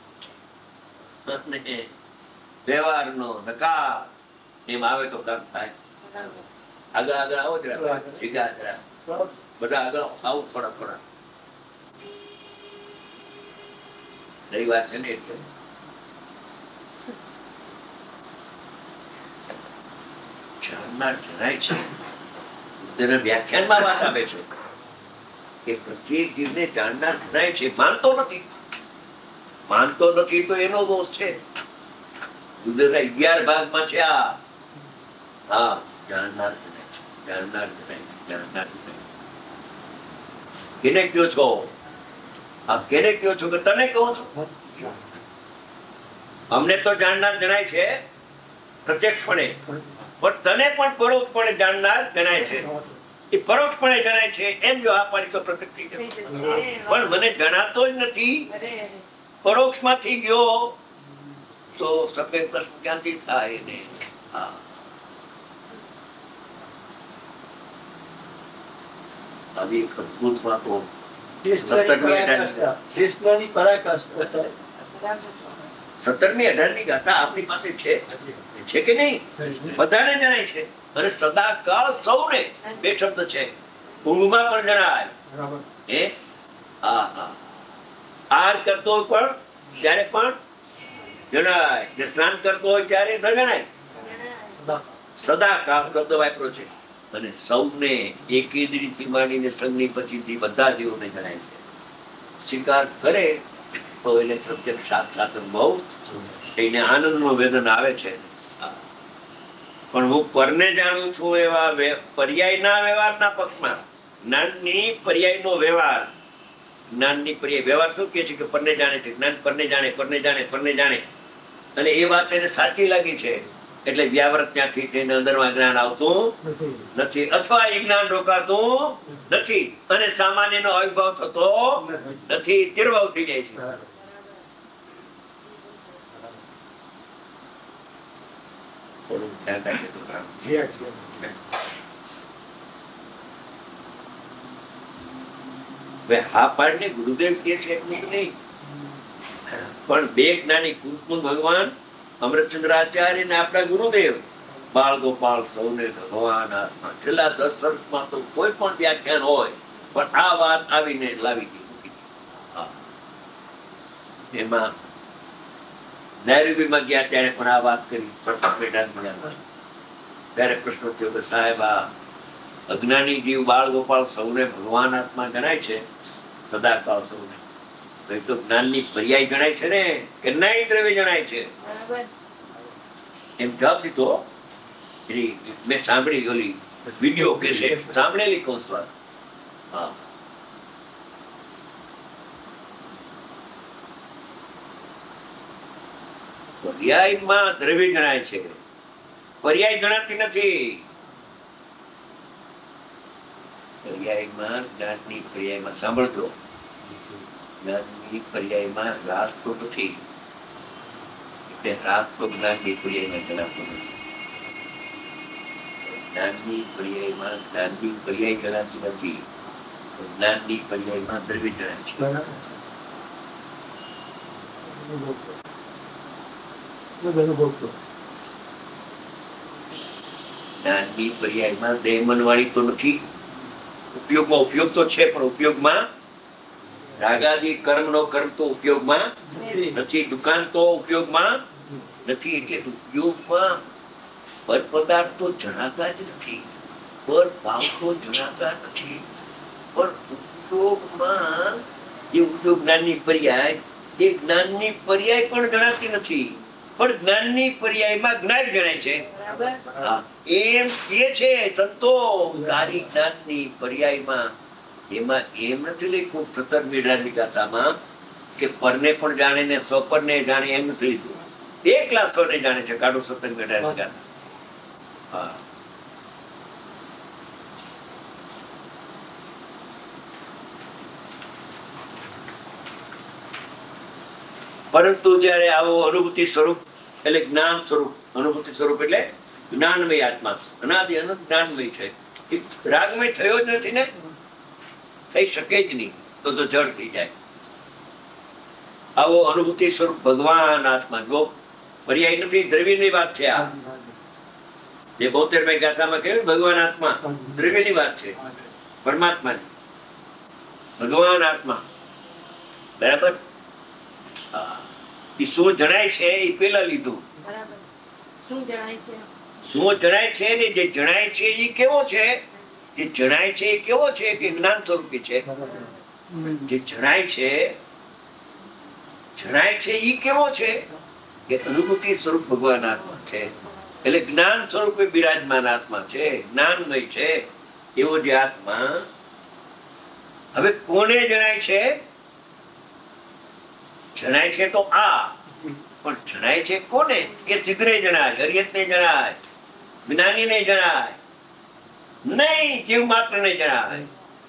વ્યવહારનો નકાર એમ આવે તો કામ થાય. આગળ આગળ આવો જરા, ભેગા જરા બધા આગળ આવો થોડા થોડા. નવી વાત છે ને એટલે જાણનાર જણાય છે. તેના વ્યાખ્યાનમાં વાત આવે છે કે પ્રત્યેક જીવને જાણનાર જણાય છે, માનતો નથી. માનતો નથી તો એનો દોષ છે. બુદ્ધના અગિયાર ભાગમાં છે આ. હા જાણનાર જણાય છે, જાણનાર જણાય છે, જાણનાર જણાય. કેને કયો છો? આ કેને કયો છો કે તને કહું છું? અમને તો જાણનાર જણાય છે પ્રત્યક્ષપણે, પણ તને પણ પરોક્ષપણે જાણનાર જણાય છે. એ પરોક્ષપણે જણાય છે એમ જો આ પાડી તો પ્રગટ થઈ જશે. પણ મને જણાતો જ નથી, પરોક્ષમાંથી ગયો તો સફેદ દર્શન ક્યાંથી થાય ને? હા આવી એક અદભુત વાતો સત્તરમી અઢારની ગાથા આપણી પાસે છે છે કે નહીં? બધાને જણાય છે અને સદાકાળ સૌને. બે શબ્દ છે, ઊંઘમાં પણ જણાય. હે હા હા આહાર કરતો હોય પણ ત્યારે પણ જણાય, ને સ્નાન કરતો હોય ત્યારે ન જણાય. સદાકાળ શબ્દ વાપરો છે અને સૌને એકેદરીથી માંડીને સંઘની પછીથી બધા જીવોને જણાય છે. શિકાર કરે તો એને પ્રત્યક્ષ સાક્ષાત અનુભવ એને આનંદનો વેદન આવે છે. પણ હું પરને જાણું છું એવા પર્યાયના વ્યવહારના પક્ષમાં, જ્ઞાનની પર્યાયનો વ્યવહાર, જ્ઞાનની પર્યાય વ્યવહાર શું કહે છે કે પરને જાણે છે, જ્ઞાન પરને જાણે, પરને જાણે, પરને જાણે. અને એ વાત એને સાચી લાગી છે એટલે વ્યાવૃત ત્યાંથી થઈને અંદરમાં જ્ઞાન આવતું નથી, અથવા એ જ્ઞાન રોકાતું નથી અને સામાન્ય નો આવિર્ભાવ થતો નથી, તિર્ભાવ થઈ જાય છે. થોડું ધ્યાન રાખીએ તો હા પાડને ગુરુદેવ કે છે એટલું નહીં, પણ બે જ્ઞાની કૃષ્ણ ભગવાન, અમૃતચંદ્રાચાર્ય ને આપણા ગુરુદેવ બાળ ગોપાલ સૌને ભગવાન આત્મા. છેલ્લા દસ વર્ષમાં તો કોઈ પણ વ્યાખ્યાન હોય પણ આ વાત આવીને લાવી દીધી. એમાં નૈઋત્યમાં ગયા ત્યારે પણ આ વાત કરી. મેદાન મળ્યા ત્યારે પ્રશ્ન થયો કે સાહેબ આ અજ્ઞાની જીવ બાળ ગોપાલ સૌને ભગવાન આત્મા ગણાય છે, સદાકાળ સૌને, તો એ તો જ્ઞાનની પર્યાય ગણાય છે ને કે નહીં દ્રવ્ય જણાય છે? એમ જવાબ દીધો. મેં સાંભળી ઓલી વિડીયો કે છે સાંભળેલી કહું છું. હા, પર્યાયમાં દ્રવ્ય જણાય છે, પર્યાય જણાતી નથી. પર્યાયમાં જ્ઞાનની પર્યાયમાં સાંભળજો, જ્ઞાનની પર્યાયમાં રાગ તો નથી, એટલે રાગ તો જ્ઞાનની પર્યાયમાં જણાતો નથી. જ્ઞાનની પર્યાયમાં જ્ઞાનની પર્યાય જણાતી નથી, જ્ઞાનની પર્યાયમાં દ્રવ્ય જણાય છે. જ્ઞાનની પર્યાયમાં દેહ મન વાણી તો નથી. ઉપયોગમાં ઉપયોગ તો છે, પણ ઉપયોગમાં રાગાદી કર્મ નો કર્મ તો ઉપયોગમાં નથી, દુકાન તો ઉપયોગમાં નથી, એટલે ઉપયોગમાં પર પદાર્થ તો જણાતા જ નથી, પર ભાવ તો જણાતા નથી, પણ ઉપયોગમાં જે ઉપયોગ જ્ઞાનની પર્યાય, એ જ્ઞાનની પર્યાય પણ જણાતી નથી, પણ જ્ઞાનની પર્યાયમાં જ્ઞાન જણાય છે. એમ કે છે સંતો, તારી જ્ઞાનની પર્યાયમાં એમાં એમ નથી લખ્યું સતર મેળાની ગાથામાં કે પરને પણ જાણે ને સ્વપરને જાણે, એમ નથી લીધું. એકલા સ્વને જાણે છે, કાઢો સતર મેળાની ગાથા. હા, પરંતુ જયારે આવો અનુભૂતિ સ્વરૂપ એટલે જ્ઞાન સ્વરૂપ, અનુભૂતિ સ્વરૂપ એટલે જ્ઞાનમય આત્મા, અનાદિ અનંત જ્ઞાનમય છે, રાગમય થયો જ નથી ને, થઈ શકે જ નહીં, તો તો જડ થઈ જાય. આવો અનુભૂતિ સ્વરૂપ ભગવાન આત્મા, જો પર્યાય નથી, દ્રવ્યની વાત છે. આ જે બોતેર ભાઈ ગાથામાં કહ્યું ભગવાન આત્મા, દ્રવ્યની વાત છે, પરમાત્માની. ભગવાન આત્મા, બરાબર. એ શું જણાય છે એ પેલા લીધું. શું જણાય છે? શું જણાય છે ને જે જણાય છે એ કેવો છે? જે જણાય છે એ કેવો છે કે જ્ઞાન સ્વરૂપી છે. જે જણાય છે, જણાય છે એ કેવો છે કે અનુભૂતિ સ્વરૂપ ભગવાન આત્મા છે, એટલે જ્ઞાન સ્વરૂપે બિરાજમાન આત્મા છે, જ્ઞાનમય છે. એવો જે આત્મા હવે કોને જણાય છે? જણાય છે તો આ, પણ જણાય છે કોને? કે સિદ્ધને જણાય, હરિયતને જણાય, જ્ઞાનીને જણાય નહીં, જીવ માત્રને જણાય.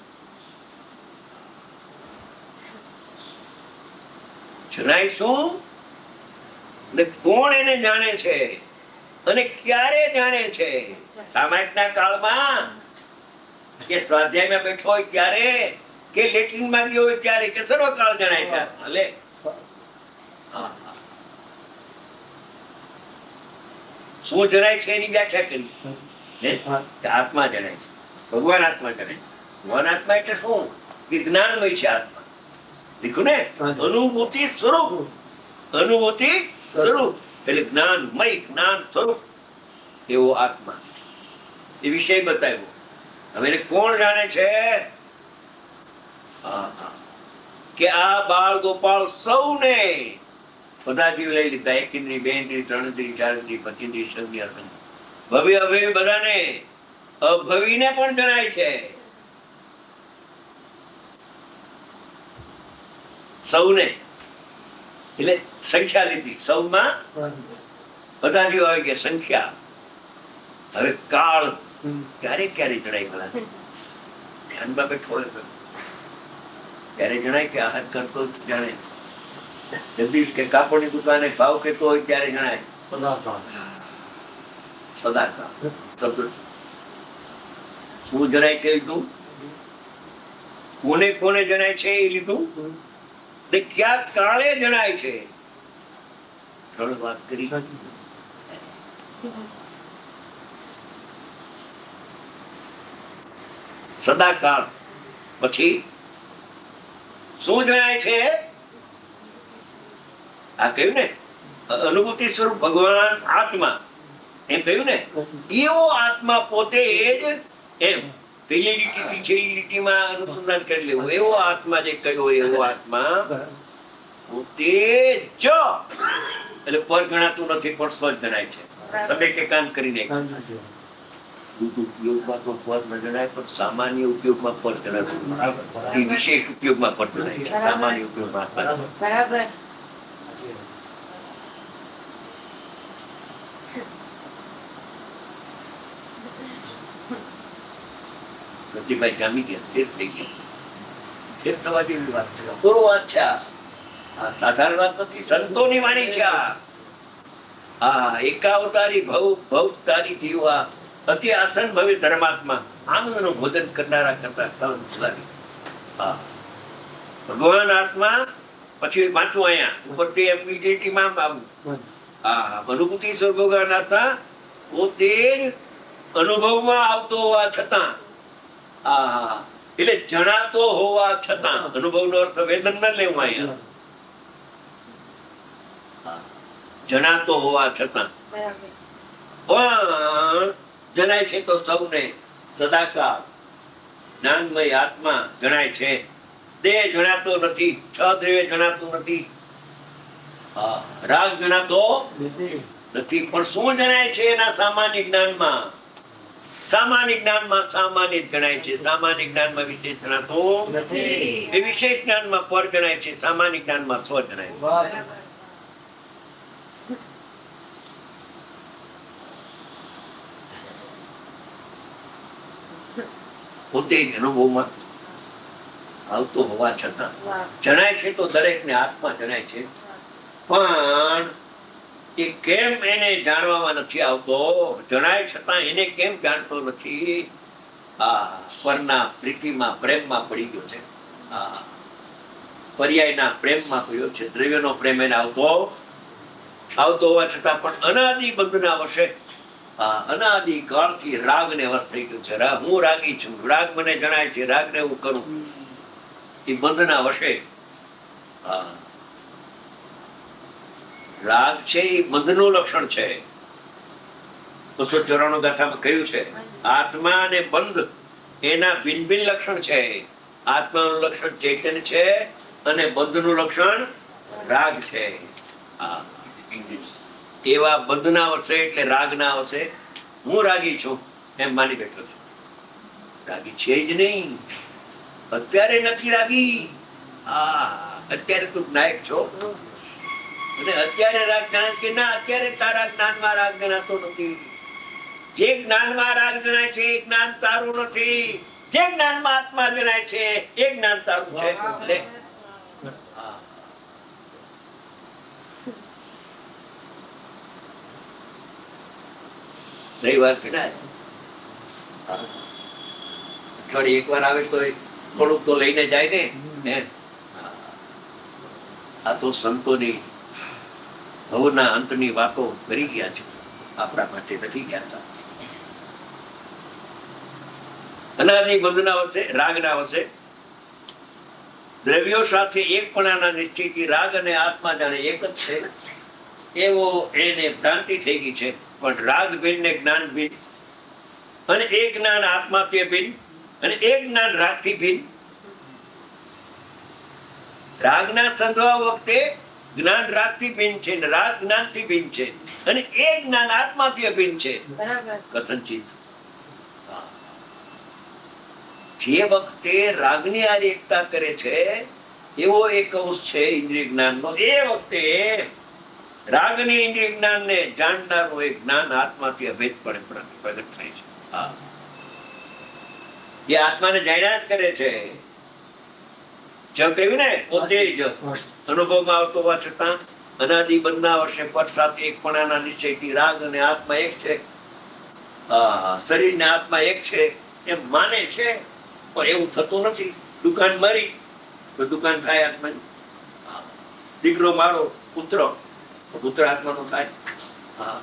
જણાય શું ને કોણ એને જાણે છે અને ક્યારે જાણે છે? સામાયિકના કાળમાં, કે સ્વાધ્યાયમાં બેઠો હોય ત્યારે, કે લેટ્રિનમાં ગયો હોય ત્યારે, કે સર્વકાળ જણાય છે. ભલે શું જણાય છે એની વ્યાખ્યા કરી. આત્મા જણાય છે, ભગવાન આત્મા જણાય. ભગવાન આત્મા એટલે શું? વિજ્ઞાનમય છે આત્મા. લીધું ને, અનુભૂતિ સ્વરૂપ. અનુભૂતિ સ્વરૂપ એટલે જ્ઞાનમય, જ્ઞાન સ્વરૂપ એવો આત્મા. એ વિષય બતાવ્યો. હવે એને કોણ જાણે છે? કે આ બાળ ગોપાળ સૌને, બધા જીવ લઈ લીધા, એક ઇન્દ્રિય, બે ઇન્દ્રિય, ત્રણ ઇન્દ્રિય, ચાર ઇન્દ્રિય, પંચ ઇન્દ્રિય, સંજ્ઞા, ભવ્ય અભવ્ય બધાને, અભવીને પણ જણાય છે. સૌને એટલે સંખ્યા લીધી, સૌમાં બધા જીવ આવી ગયા સંખ્યા. હવે કાળ ક્યારે ક્યારે જણાય પેલા ધ્યાનમાં બેઠો હોય ત્યારે જણાય કે આહાર કરતો જાણે જગદીશ કે કાપડની દુકાને ભાવ કેતો હોય ત્યારે જણાય સદાકાળ. શું જણાય છે લીધું, કોને કોને જણાય છે એ લીધું ને ક્યાં કાળે જણાય છે. સરળ વાત કરી. સદાકાળ પછી શું જણાય છે? આ કહ્યું ને અનુભૂતિ સ્વરૂપ ભગવાન આત્મા, એમ કહ્યું ને. એવો આત્મા પોતે જ એમ પેલી લીટીથી છેલ્લી લીટીમાં અનુસંધાન કરી લેવું. એવો આત્મા જે કહ્યો એવો આત્મા પોતે જ એટલે પર ગણાતું નથી પણ સ્વ જણાય છે. તમે કે કામ કરીને ઉપયોગમાં તો પર ન જણાય પણ સામાન્ય ઉપયોગમાં પર જણાતું, એ વિશેષ ઉપયોગમાં પર જણાય છે. સામાન્ય ઉપયોગમાં બરાબર. સતીભાઈ જામી ગયા, સ્થિર થઈ ગયા. સ્થિર થવા જેવી વાત છે, પૂરો વાત છે. આ સાધારણ વાત નથી, સંતોની વાણી છે. આ એકાવતારી ભવ ભવતારી જીવા અતિ આસન ભવે ધર્માત્મા આનંદનું ભોજન કરનારા કરતા હા ભગવાન આત્મા. પછી વાંચું અહીંયા ઉપરથી એમપીટીમાં આવું. હા અનુભૂતિ સ્વરૂપ ભગવાન આત્મા પોતે જ અનુભવમાં આવતો હોવા છતાં, હા એટલે જણાતો હોવા છતાં, અનુભવ નો અર્થ વેદન ન લેવું અહીંયા, જણાતો હોવા છતાં પણ જણાય છે તો સૌને સદાકાળ જ્ઞાનમય આત્મા જણાય છે. દેહ જણાતો નથી, છ દ્રવ્ય જણાતું નથી, રાગ જણાતો નથી. પણ શું જણાય છે એના સામાન્ય જ્ઞાનમાં? સામાન્ય જ્ઞાનમાં સામાન્ય જણાય છે. સામાન્ય જ્ઞાનમાં વિશેષ જણાતો નથી. એ વિશેષ જ્ઞાનમાં પર જણાય છે, સામાન્ય જ્ઞાનમાં સ્વ જણાય છે. પોતે જ અનુભવમાં આવતો હોવા છતાં જણાય છે તો દરેક ને આત્મા જણાય છે. પણ એ કેમ એને જાણવામાં નથી આવતો? જણાય છતાં એને કેમ જાણતો નથી? આ પરના પ્રીતિમાં પ્રેમમાં પડી ગયો છે. આ પર્યાયના પ્રેમમાં પડ્યો છે. દ્રવ્યનો પ્રેમ એને આવતો આવતો હોવા છતાં પણ અનાદિ બંધના વશે અનાદિ કાળથી રાગ ને વશ થઈ ગયું છે. હું રાગી છું, રાગ મને જણાય છે, રાગ ને હું કરું, એ બંધના વશે. રાગ છે એ બંધનું લક્ષણ છે. બસો ચોરાણું ગાથામાં કહ્યું છે આત્મા અને બંધ એના ભિન્ન ભિન્ન લક્ષણ છે. આત્માનું લક્ષણ ચૈતન્ય છે અને બંધનું લક્ષણ રાગ છે. એવા બંધના વશે એટલે રાગના વશે હું રાગી છું એમ માની બેઠો છું. રાગી છે જ નહીં, અત્યારે નથી રાગી. હા અત્યારે તું નાયક છો અને અત્યારે રાગ જાણે કે ના, અત્યારે તારા જ્ઞાનમાં રાગ જણાતો નથી. જે જ્ઞાનમાં રાગ જણાય છે એ જ્ઞાન તારું નથી. જે જ્ઞાનમાં આત્મા જણાય છે એ જ્ઞાન તારું છે. રહી વાત કદાચ અઠવાડિયે એક વાર આવે તો થોડુંક તો લઈને જાય ને. આ તો સંતોની ભવના અંતની વાતો કરી ગયા છે, આપણા માટે નથી ગયા. અનાદિ બંધના વશે રાગના વશે દ્રવ્યો સાથે એકપણાના નિશ્ચયથી રાગ અને આત્મા જાણે એક જ છે એવો એને ભ્રાંતિ થઈ ગઈ છે. પણ રાગ ભિન્ન ને જ્ઞાન ભિન્ન, અને એ જ્ઞાન આત્માથી ભિન્ન અને એ જ્ઞાન રાગથી ભિન્ન. રાગના સંધવા વખતે જ્ઞાન રાગથી ભિન્ન છે, રાગ જ્ઞાનથી ભિન્ન છે, અને એ જ્ઞાન આત્માથી અભિન્ન છે. કથનચિત જે વખતે રાગની આ એકતા કરે છે એવો એક અંશ છે ઇન્દ્રિય જ્ઞાનનો, એ વખતે રાગની ઇન્દ્રિય જ્ઞાનને જાણનારું એક જ્ઞાન આત્માથી અભેદપણે પ્રગટ થાય છે. હા, એ આત્માને જાણ્યા જ કરે છે. જેમ કહ્યું ને, પોતે જ અનુભવમાં આવતો હોવા છતાં અનાદિ બંધના વર્ષે પટ સાથે એકપણાના નિશ્ચયથી રાગ અને આત્મા એક છે, શરીર ને આત્મા એક છે એમ માને છે, પણ એવું થતું નથી. દુકાન મારી તો દુકાન થાય આત્માની. દીકરો મારો પુત્ર, પુત્ર આત્માનો થાય. હા,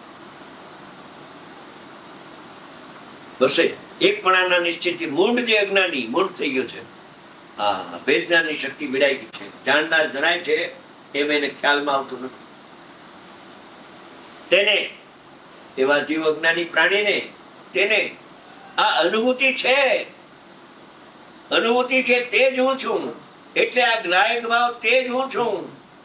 બસ એકપણાના નિશ્ચયથી મૂળ જે અજ્ઞાની મૂળ થઈ ગયો છે. હા, વેદનાની શક્તિ વિડાઈ ગઈ છે. જાણનાર જણાય છે એમ એને ખ્યાલમાં આવતું નથી. તેને એવા જીવ અજ્ઞાની પ્રાણીને તેને આ અનુભૂતિ છે, અનુભૂતિ છે તે જ હું છું. એટલે આ ગ્રાહક ભાવ તે જ હું છું.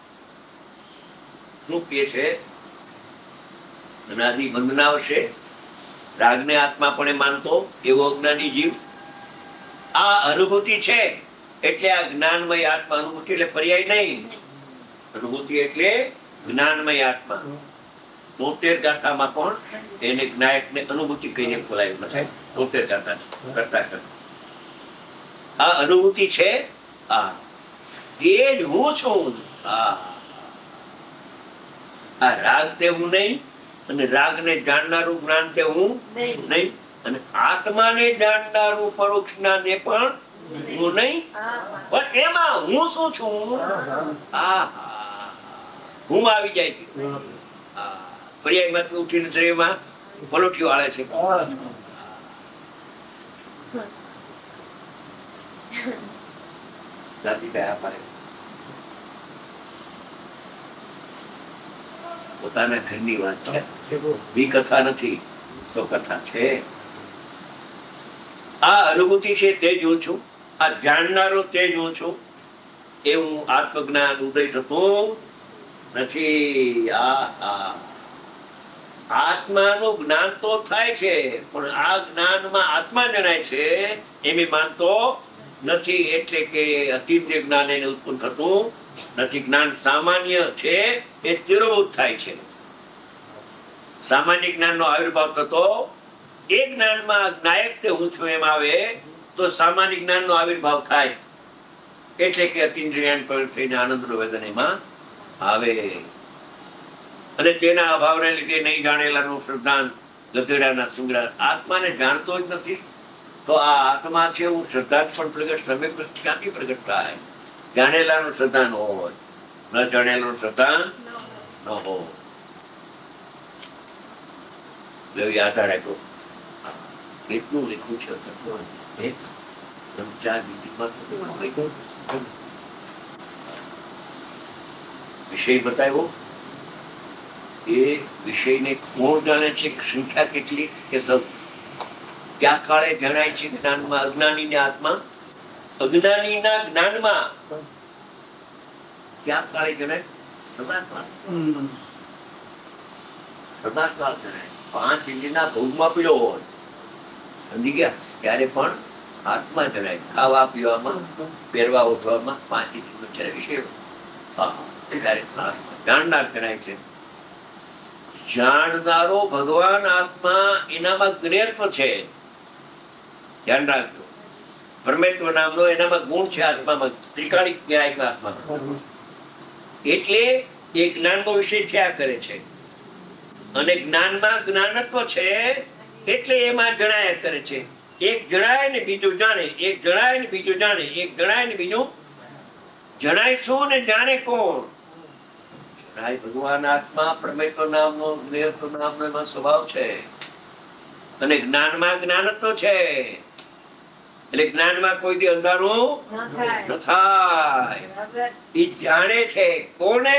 શું કે છે? અનાદિ બંધના વશે રાગને આત્મા પણ માનતો એવો અજ્ઞાની જીવ આ અનુભૂતિ છે એટલે આ જ્ઞાનમય આત્મા. અનુભૂતિ એટલે પર્યાય નહીં, અનુભૂતિ એટલે જ્ઞાનમય આત્મા. તોતેર ગાથામાં પણ એને જ્ઞાયક ને અનુભૂતિ કહીને બોલાયું નથી. તોતેર ગાથા કરતા કરતા આ અનુભૂતિ છે. આ એ જ હું છું. આ આ રાગ તે હું નહીં, અને રાગને જાણનારું જ્ઞાન તે હું નહીં, અને આત્માને જાણનારું પરોક્ષ જ્ઞાન એ પણ હું નહીં. પણ એમાં હું શું છું? આ હું આવી જાય છે. પર્યાયમાંથી ઉઠીને શરીરમાં પલોઠીઓ હાલે છે. પોતાના ઘરની વાત છે, બી કથા નથી, તો કથા છે. આ અનુભૂતિ છે તે જ હું છું. આ જાણનારો તે જ હું છું. એ હું આત્મજ્ઞાન ઉદય થતું નથી. આ આત્માનું જ્ઞાન તો થાય છે, પણ આ જ્ઞાનમાં આત્મા જણાય છે એમ માનતો નથી. એટલે કે અતિન્દ્રિય જ્ઞાન એને ઉત્પન્ન થતું નથી. જ્ઞાન સામાન્ય છે એ તિરોભૂત થાય છે. સામાન્ય જ્ઞાનનો આવિર્ભાવ થતો એ જ્ઞાનમાં જ્ઞાયક તે હું છું એમ આવે તો સામાન્ય જ્ઞાનનો આવિર્ભાવ થાય. એટલે કે અતિન્દ્રિય પ્રગટ થઈને આનંદનો વેદન એમાં આવે. અને તેના અભાવને લીધે નહીં જાણેલાનું શ્રદ્ધાન ગધેડાના સુંગડા. આત્માને જાણતો જ નથી તો આ આત્મા છે હું શ્રદ્ધા પણ પ્રગટ સમય ક્યાંથી પ્રગટ થાય? જાણેલાનું શ્રદ્ધા ન હોય, ન જાણેલાનું શ્રદ્ધા ન હોય. યાદ રાખ્યો કેટલું લીખું છે. વિષય બતાવ્યો એ વિષયને કોણ જાણે છે? સંખ્યા કેટલી કે સૌ ક્યાં કાળે જણાય છે જ્ઞાનમાં? અજ્ઞાની આત્મા અજ્ઞાનીના જ્ઞાનમાં ક્યાં કાળે જણાય? સદાકાળ સદાકાળ જણાય. પાંચ ઇન્દ્રિયના ભોગમાં પીડ્યો હોય, સમજી ગયા? ત્યારે પણ આત્મા જણાય. ખાવા પીવામાં, પહેરવા ઉઠવામાં પાંચ ઇન્દ્રિયો વિષયો. હા, ત્યારે જાણનાર જણાય છે. જાણનારો ભગવાન આત્મા એનામાં જ્ઞેયત્વ છે. ધ્યાન રાખજો, પરમેશ્વર નામનો એનામાં ગુણ છે આત્મામાં, ત્રિકાળિક ન્યાયિક આત્મામાં. એટલે એ જ્ઞાનનો વિષય થયા કરે છે. અને જ્ઞાનમાં જ્ઞાનત્વ છે એટલે એમાં જણાયા કરે છે. એક જણાય ને બીજું જાણે, એક જણાય ને બીજું જાણે, એક જણાય ને બીજું જણાય શું ને જાણે કોણ? ભગવાન આત્મા પરમેશ્વર નામનો જ્ઞેયત્વ નામનો એમાં સ્વભાવ છે. અને જ્ઞાનમાં જ્ઞાનત્વ છે એટલે જ્ઞાનમાં કોઈ દી અંધારું ન થાય. એ જાણે છે. કોને?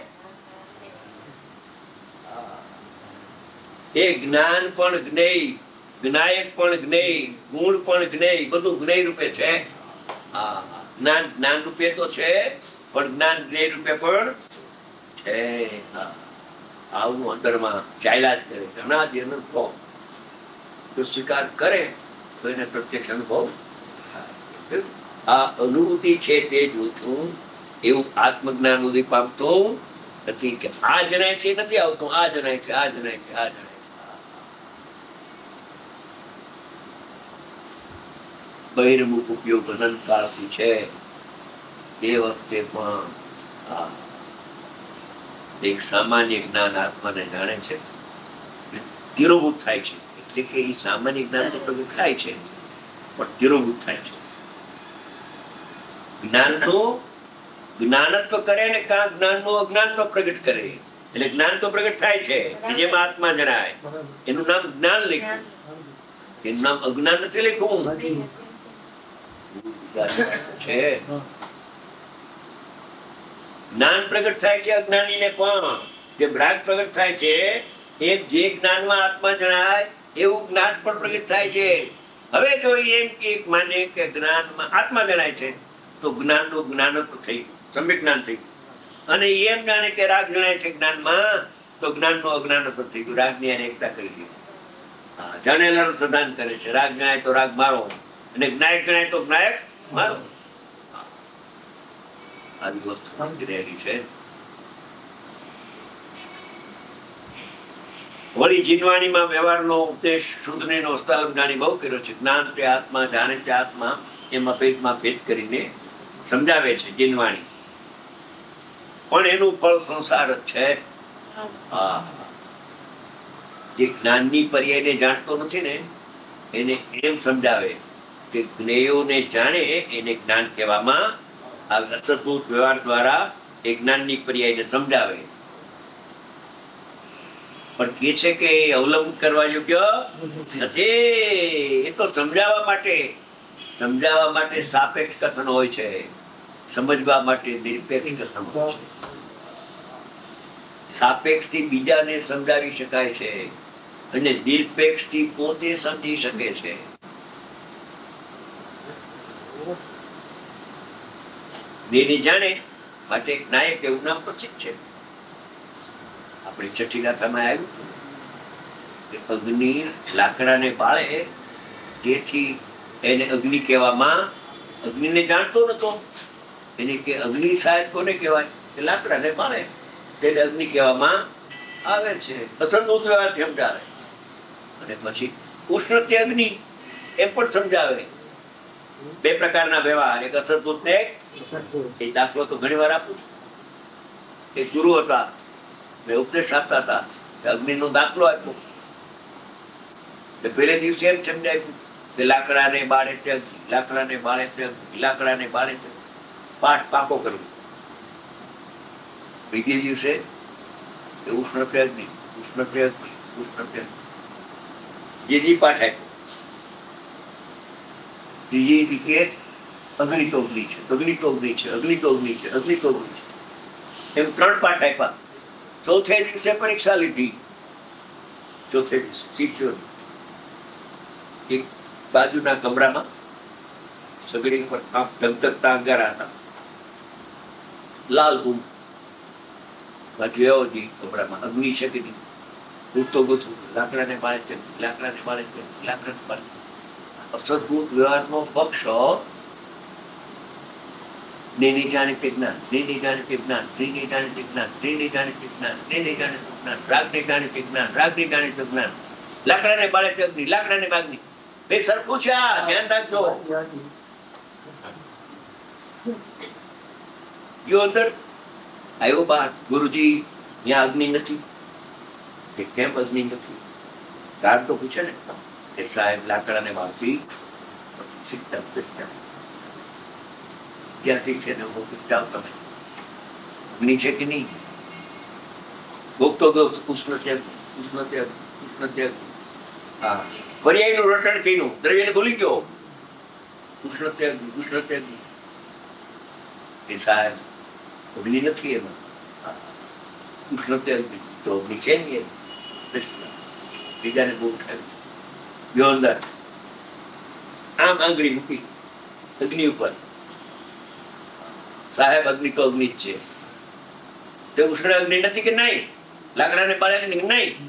એ જ્ઞાન પણ જ્ઞેય, જ્ઞાયક પણ જ્ઞેય, ગુણ પણ જ્ઞેય, બધું જ્ઞેય રૂપે છે. જ્ઞાન જ્ઞાન રૂપે તો છે, પણ જ્ઞાન જ્ઞેય રૂપે પણ છે. આવું અંદરમાં ચાલ્યા જ કરે. ઘણા જે અનુભવ જો સ્વીકાર કરે તો એને પ્રત્યક્ષ અનુભવ. આ અનુભૂતિ છે તે જ હું છું એવું આત્મજ્ઞાન ઉદય પામતો નથી કે આ જણાય છે નથી આવતું, આ જણાય છે, આ જણાય છે, આ જણાય છે. બહિર્મુખ ઉપયોગ અનંતકાળથી છે. એ વખતે પણ આ એક સામાન્ય જ્ઞાન આત્માને જાણે છે, તિરોભૂત થાય છે. એટલે કે એ સામાન્ય જ્ઞાન તો પ્રગટ થાય છે, પણ તિરોભૂત થાય છે. જ્ઞાન તો જ્ઞાનત્વ કરે ને કા જ્ઞાન નું અજ્ઞાન તો પ્રગટ કરે. એટલે જ્ઞાન તો પ્રગટ થાય છે, જેમાં આત્મા જણાય. એનું નામ જ્ઞાન લખ્યું, એનું નામ અજ્ઞાન નથી લખ્યું છે. જ્ઞાન પ્રગટ થાય છે અજ્ઞાનીને પણ. જે ભ્રાગ પ્રગટ થાય છે, એ જે જ્ઞાનમાં આત્મા જણાય એવું જ્ઞાન પણ પ્રગટ થાય છે. હવે જો એમ કે માને કે જ્ઞાનમાં આત્મા જણાય છે, તો જ્ઞાન નું જ્ઞાનત્વ થઈ ગયું, સમ્યક જ્ઞાન થઈ ગયું. અને એમ જાણે કે રાગ જણાય છે જ્ઞાનમાં, તો જ્ઞાન નું અજ્ઞાનત્વ થઈ ગયું. રાગ ની એકતા કરી દીધી. જાણેલાનું સદાન કરે છે. રાગ જણાય તો રાગ મારો, અને જ્ઞાયક જણાય તો જ્ઞાયક મારો. આવી વસ્તુ રહેલી છે. વળી જીનવાણીમાં વ્યવહારનો ઉપદેશ શુદ્ધને અવસ્થાની બહુ કર્યો છે. જ્ઞાન તે આત્મા, જાણે તે આત્મા, એમાં ભેદમાં ભેદ કરીને સમજાવે છે જીનવાણી. પણ એનું ફળ સંસાર જ છે. જે જ્ઞાનની પર્યાયને જાણતો નથી ને, એને એમ સમજાવે કે જ્ઞેયોને જાણે એને જ્ઞાન કહેવામાં આવે. અસતભૂત વ્યવહાર દ્વારા એ જ્ઞાનની પર્યાયને સમજાવે. પણ કે છે કે અવલંબન કરવા યોગ્ય નથી. એ તો સમજાવવા માટે સમજાવવા માટે સાપેક્ષ કથન હોય છે, સમજવા માટે નિરપેક્ષ કથન હોય છે. સાપેક્ષ થી બીજાને સમજાવી શકાય છે, અને નિરપેક્ષ થી પોતે સમજી શકે છે. બેને જાણે માટે નાયક એવું નામ પ્રસિદ્ધ છે. આપણે છઠ્ઠી ગાથામાં આવ્યું કે અગ્નિ લાકડાને બાળે, જેથી એને અગ્નિ કહેવામાં, અગ્નિને જાણતો નતો. એને કે અગ્નિ સાહેબ કોને કહેવાય? કે લાકડાને બાળે, તેને અગ્નિ કહેવામાં આવે છે. અસંભૂત વ્યવહારથી સમજાવે. અને પછી ઉષ્ણતે અગ્નિ એમ પણ સમજાવે. બે પ્રકારના વ્યવહાર, એક અસંભૂત ને એક. એ દાખલો તો ઘણી વાર આપું છું. એ ગુરુ હતા, મેં ઉપદેશ આપતા હતા, અગ્નિ નો દાખલો આપ્યો. પહેલે દિવસે એમ સમજાવ્યું કે લાકડાને બાળે તે લાકડાને બાળે તે લાકડાને બાળે તે પાઠ પાકો કરવો. બીજે દિવસે ઉષ્ણ અગ્નિ, ઉષ્ણ અગ્નિ, ઉષ્ણ જેજી પાઠ આપ્યો. ત્રીજી રીતે અગ્નિ તો અગ્નિ છે, અગ્નિ તો અગ્નિ છે, અગ્નિ તો અગ્નિ છે, અગ્નિ તો અગ્નિ છે, એમ ત્રણ પાઠ આપ્યા. ચોથે દિવસે પરીક્ષા લીધી. ચોથે દિવસે શિષ્યો એક બાજુના કમરામાં સગડી પર ધગધગતા અંગારા હતા, લાલ ગુમ બાજુ એવો જ કમરામાં અગ્નિ છે કે નહીં, ગુથતો ગુથું લાકડાને બાળે છે, લાકડાને બાળે છે, લાકડાને બાળે. અસદભૂત વ્યવહારનો પક્ષ નેની જાણે તે જ્ઞાન, નેની જાણે તે જ્ઞાન, નેની જાણે તે જ્ઞાન, નેની જાણે તે જ્ઞાન, નેની જાણે તે જ્ઞાન, રાગને જાણે તે જ્ઞાન, રાગને જાણે તે જ્ઞાન, લાકડાને બાળે તે અગ્નિ, લાકડાને બાગની. બે સરખું છે. આ ધ્યાન રાખજો. ગયો અંદર, આવ્યો બહાર. ગુરુજી ત્યાં અગ્નિ નથી. કે કેમ અગ્નિ નથી? કારણ તો પૂછે ને કે સાહેબ લાકડાને બાળતી શીખતા ક્યાં શીખશે ને હું પૂછતા તમે અગ્નિ છે કે નહીં? ભોગતો ગયો ઉષ્ણ ત્યાગ, ઉષ્ણ ત્યાગ, ઉષ્ણ ત્યાગ. હા, પર્યાયનું રટણ કર્યું, દ્રવ્યને ભૂલી ગયો. ઉષ્ણ ત્યાગ, ઉષ્ણ ત્યાગ. એ સાહેબ અગ્નિ નથી એમાં. ઉષ્ણ ત્યાગ તો અગ્નિ છે નહીં. બીજાને બહુ ઉઠાવી ગયો અંદર, આમ આંગળી મૂકી અગ્નિ ઉપર. સાહેબ અગ્નિ તો અગ્નિ જ છે. તે ઉષ્ણ અગ્નિ નથી કે નહીં? લાકડાને બાળે નહીં?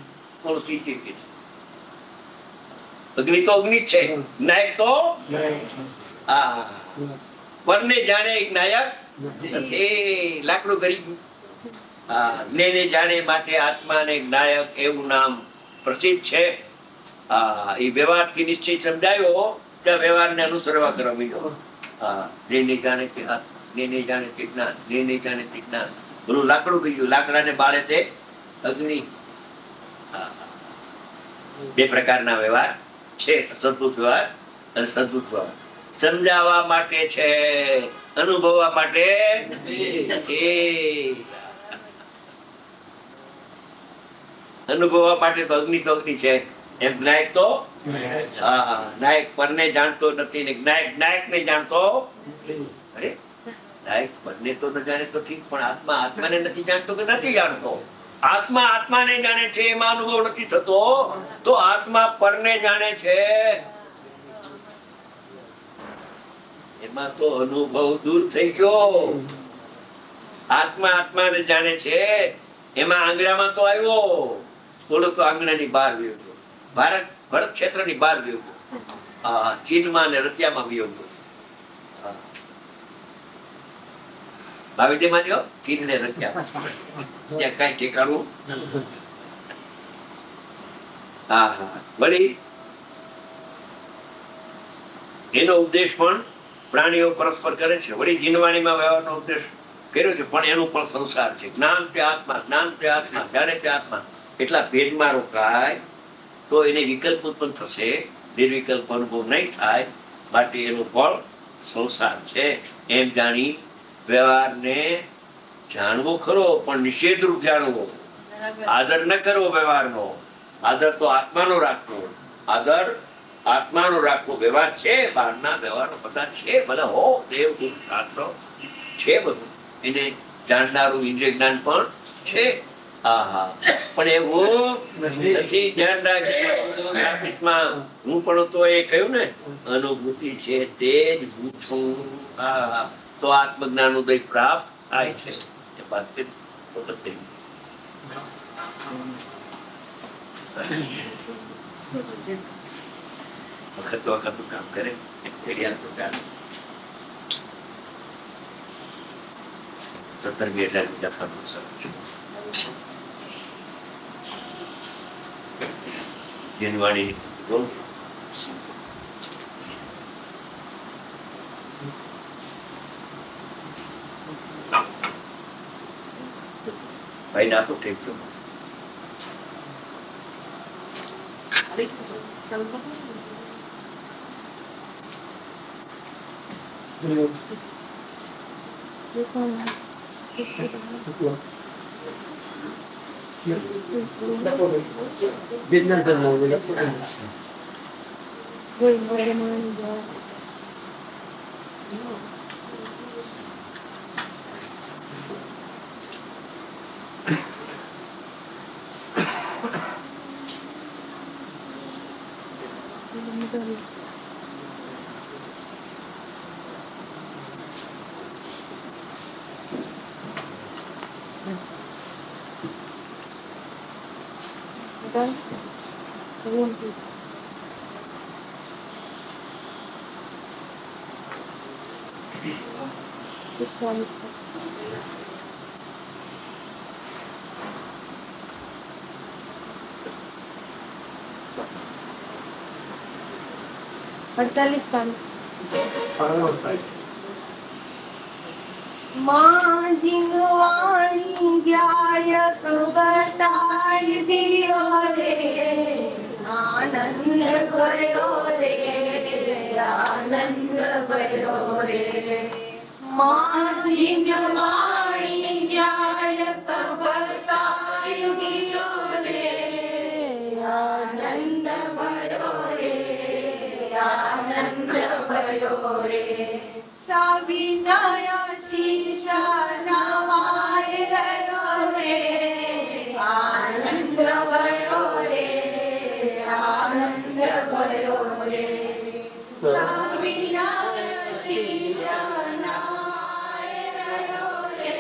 અગ્નિ તો અગ્નિ જ છે. નાયક તો હા, પરને જાણે નાયક એ લાકડું કરી ગયું. જ્ઞેની જાણે માટે આત્માને જ્ઞાયક એવું નામ પ્રસિદ્ધ છે. હા, એ વ્યવહારથી નિશ્ચય સમજાયો ત્યાં વ્યવહારને અનુસરવા કરવા મીડો. હા, જ્ઞેની જાણે તે જ્ઞેની જાણે તે જ્ઞાન, જ્ઞેની જાણે તે જ્ઞાન. બોલું લાકડું બીજું, લાકડાને બાળે તે અગ્નિ. બે પ્રકારના વ્યવહાર છે, સદભૂત વ્યવહાર અને સદભૂત વ્યવહાર. સમજાવવા માટે છે, અનુભવવા માટે અનુભવવા માટે તો અગ્નિ તો અગ્નિ છે. એમ જ્ઞાયક તો હા, નાયક પરને જાણતો નથી ને જ્ઞાયક જ્ઞાયક ને જાણતો. અરે નાયક પરને તો ન જાણે તો ઠીક, પણ આત્મા આત્માને નથી જાણતો કે નથી જાણતો? આત્મા આત્માને જાણે છે, એમાં અનુભવ નથી થતો, તો આત્મા પરને જાણે છે, એમાં તો અનુભવ દૂર થઈ ગયો. આત્મા આત્માને જાણે છે, એમાં આંગણામાં તો આવ્યો, થોડો તો આંગણાની બહાર ગયો, ભારત ભરત ક્ષેત્રની બહાર ગયો, ચીનમાં અને રશિયામાં ગયો. ભાવિ દે માન્યો ચીન ને રશિયા, ત્યાં કઈ ઠેકાણું. હા હા, વળી એનો ઉદ્દેશ પણ પ્રાણીઓ પરસ્પર કરે છે. વળી જીનવાણીમાં વ્યવહારનો ઉદ્દેશ કર્યો છે, પણ એનું પણ સંસાર છે. જ્ઞાન તે આત્મા, જ્ઞાન તે આત્મા, જાણે તે આત્મા. એટલા ભેદમાં રોકાય તો એને વિકલ્પ ઉત્પન્ન થશે, નિર્વિકલ્પ અનુભવ નહીં થાય, માટે એનું ફળ સંસાર છે. એમ જાણી વ્યવહારને જાણવો ખરો, પણ નિષેધ રૂપ જાણવો. આદર ન કરવો વ્યવહારનો, આદર તો આત્માનો રાખવો. આદર આત્માનો રાખવો. વ્યવહાર છે, બહારના વ્યવહારો બધા છે, બધા હો દેવ શાસ્ત્રો છે, બધું એને જાણનારું ઇન્દ્રિય જ્ઞાન પણ છે. હા હા, પણ એ હું નથી. ધ્યાન રાખીમાં હું પણ તો એ કહ્યું ને, અનુભૂતિ છે તે જ હું છું. હા હા, તો આત્મજ્ઞાન ઉદય પ્રાપ્ત થાય છે. એ વાત વખત વખત કામ કરે સત્તર બી એટલે બીજા ફરવું છું. જીનવાણી બોલ. ભાઈ નાખો ઠીક છે. અડતાલીસ પાન. માં જીનવાણી ગાયક બતાઈ દિયો રે, આનંદ ભયો રે, આનંદ ભયો રે. માં જીનવાણી ગાયક બતાઈ દિયો રે, આનંદ ભયો રે, આનંદ ભયો રે. સાવિનય શીશ નવાય રહ્યો રે, આનંદ ભયો રે, આનંદ ભયો રે. સાવિનય શીશ નવાય રહ્યો રે,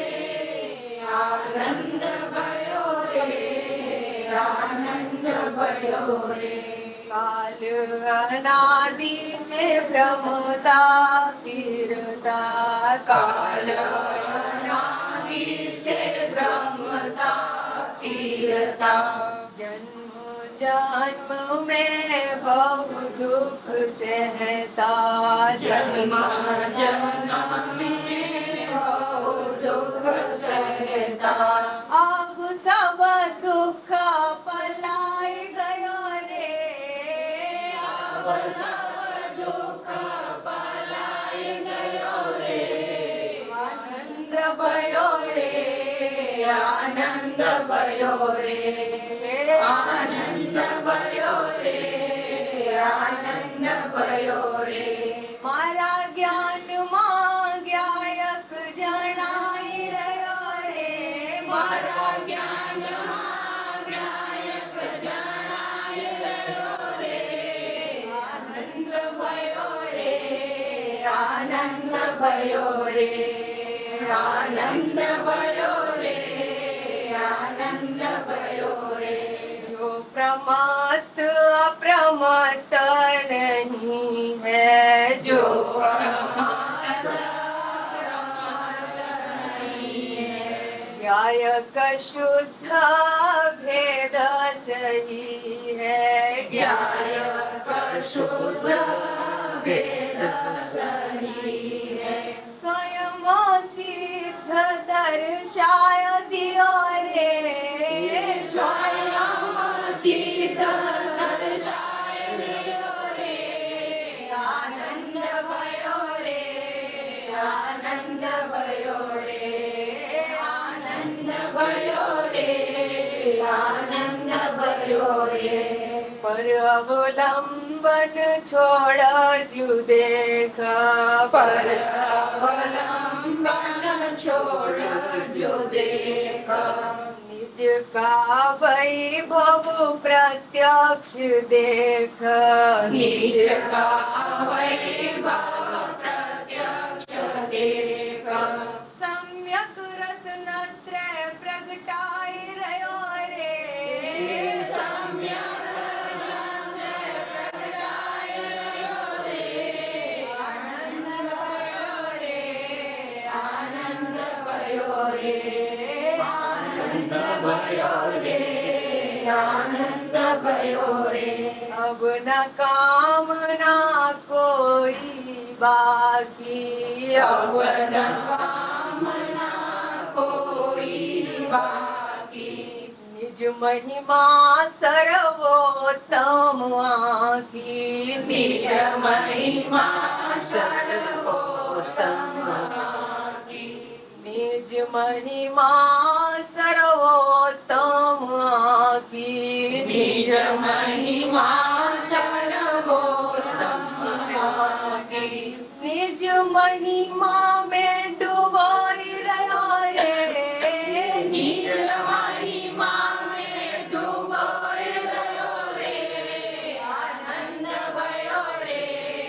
આનંદ ભયો રે, આનંદ ભયો રે. કાલ અનાદિ સે ભ્રમતા ફિરતા, કાલ અનાદિ સે ભ્રમતા खाता पीता जन्म जन्म में बहु दुख सहता जन्म जन्म में बहु दुख सहता अब सब दुख पलाय गयो रे अब सब दुख पलाय गयो रे आनंद भयो रे आनंद भयो रे आनंद भयो रे आनंद भयो रे मारा ज्ञान માં જ્ઞાયક જણાઈ રહ્યો રે મારા જ્ઞાન માં જ્ઞાયક જણાઈ રહ્યો રે આનંદ भयो રે આનંદ भयो રે આનંદ भयो રે आनंद भयो रे जो प्रमत्त अप्रमत्त नहीं है जो प्रमत्त अप्रमत्त नहीं है ज्ञायक शुद्ध भेद सही है ज्ञायक शुद्ध भेद सही है स्वयं सिद्ध दर्शाय दियो रे स्वयं सिद्ध दर्शाय दियो रे आनंद भयो रे आनंद भयो रे आनंद भयो रे आनंद भयो रे पर अवलंबन छोड़ जु देख पर अवलंबन छोड़ जु देख निज का वैभव प्रत्यक्ष देख निज का वैभव प्रत्यक्ष देख सम्यक रत्नत्रय प्रगटाय रयो रे सम्यक रत्नत्रय प्रगटाय रयो रे आनंद भयो रे आनंद भयो रे आनंद भयो रे आनंद भयो रे अब न कामना कोई बाकी अब न कामना कोई बाकी निज महिमा सर्वोत्तम आकी निज महिमा सर्वोत्तम आकी निज महिमा सर्वोत्तम आकी निज महिमा सर्वोत्तम आकी निज महिमा में डूबोई रहो रे निज महिमा में डूबोई रहो रे आनंद भयो रे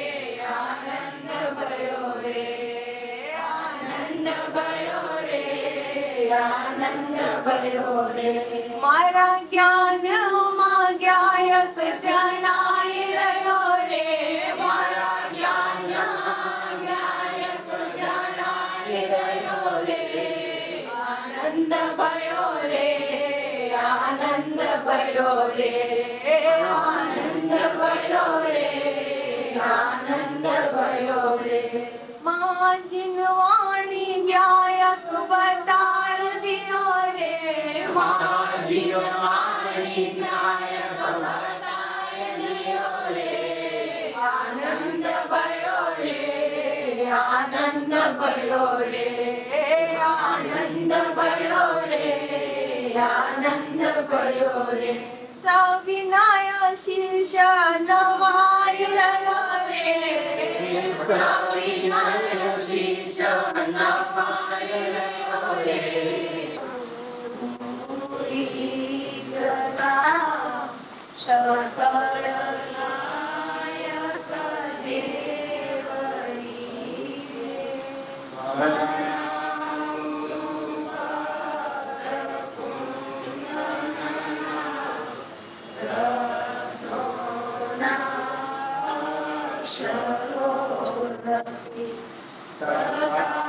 आनंद भयो रे आनंद भयो रे आनंद भयो रे मारा ज्ञान માં જ્ઞાયક જણાઈ રહ્યો રે મારા જ્ઞાન માં જ્ઞાયક જણાઈ રહ્યો રે આનંદ भयो રે આનંદ भयो રે આનંદ भयो રે આનંદ भयो રે માં જીનવાણી જ્ઞાયક બતાય દિયો રે માં જીનવાણી જ્ઞાયક બતાય દિયો રે આનંદ भयो રે આનંદ भयो રે આનંદ भयो રે આનંદ भयो રે સવિનય શીશ નવાઈ રહ્યો રે સવિનય શીશ નવાઈ રહ્યો રે सकल नायक देवरी शरो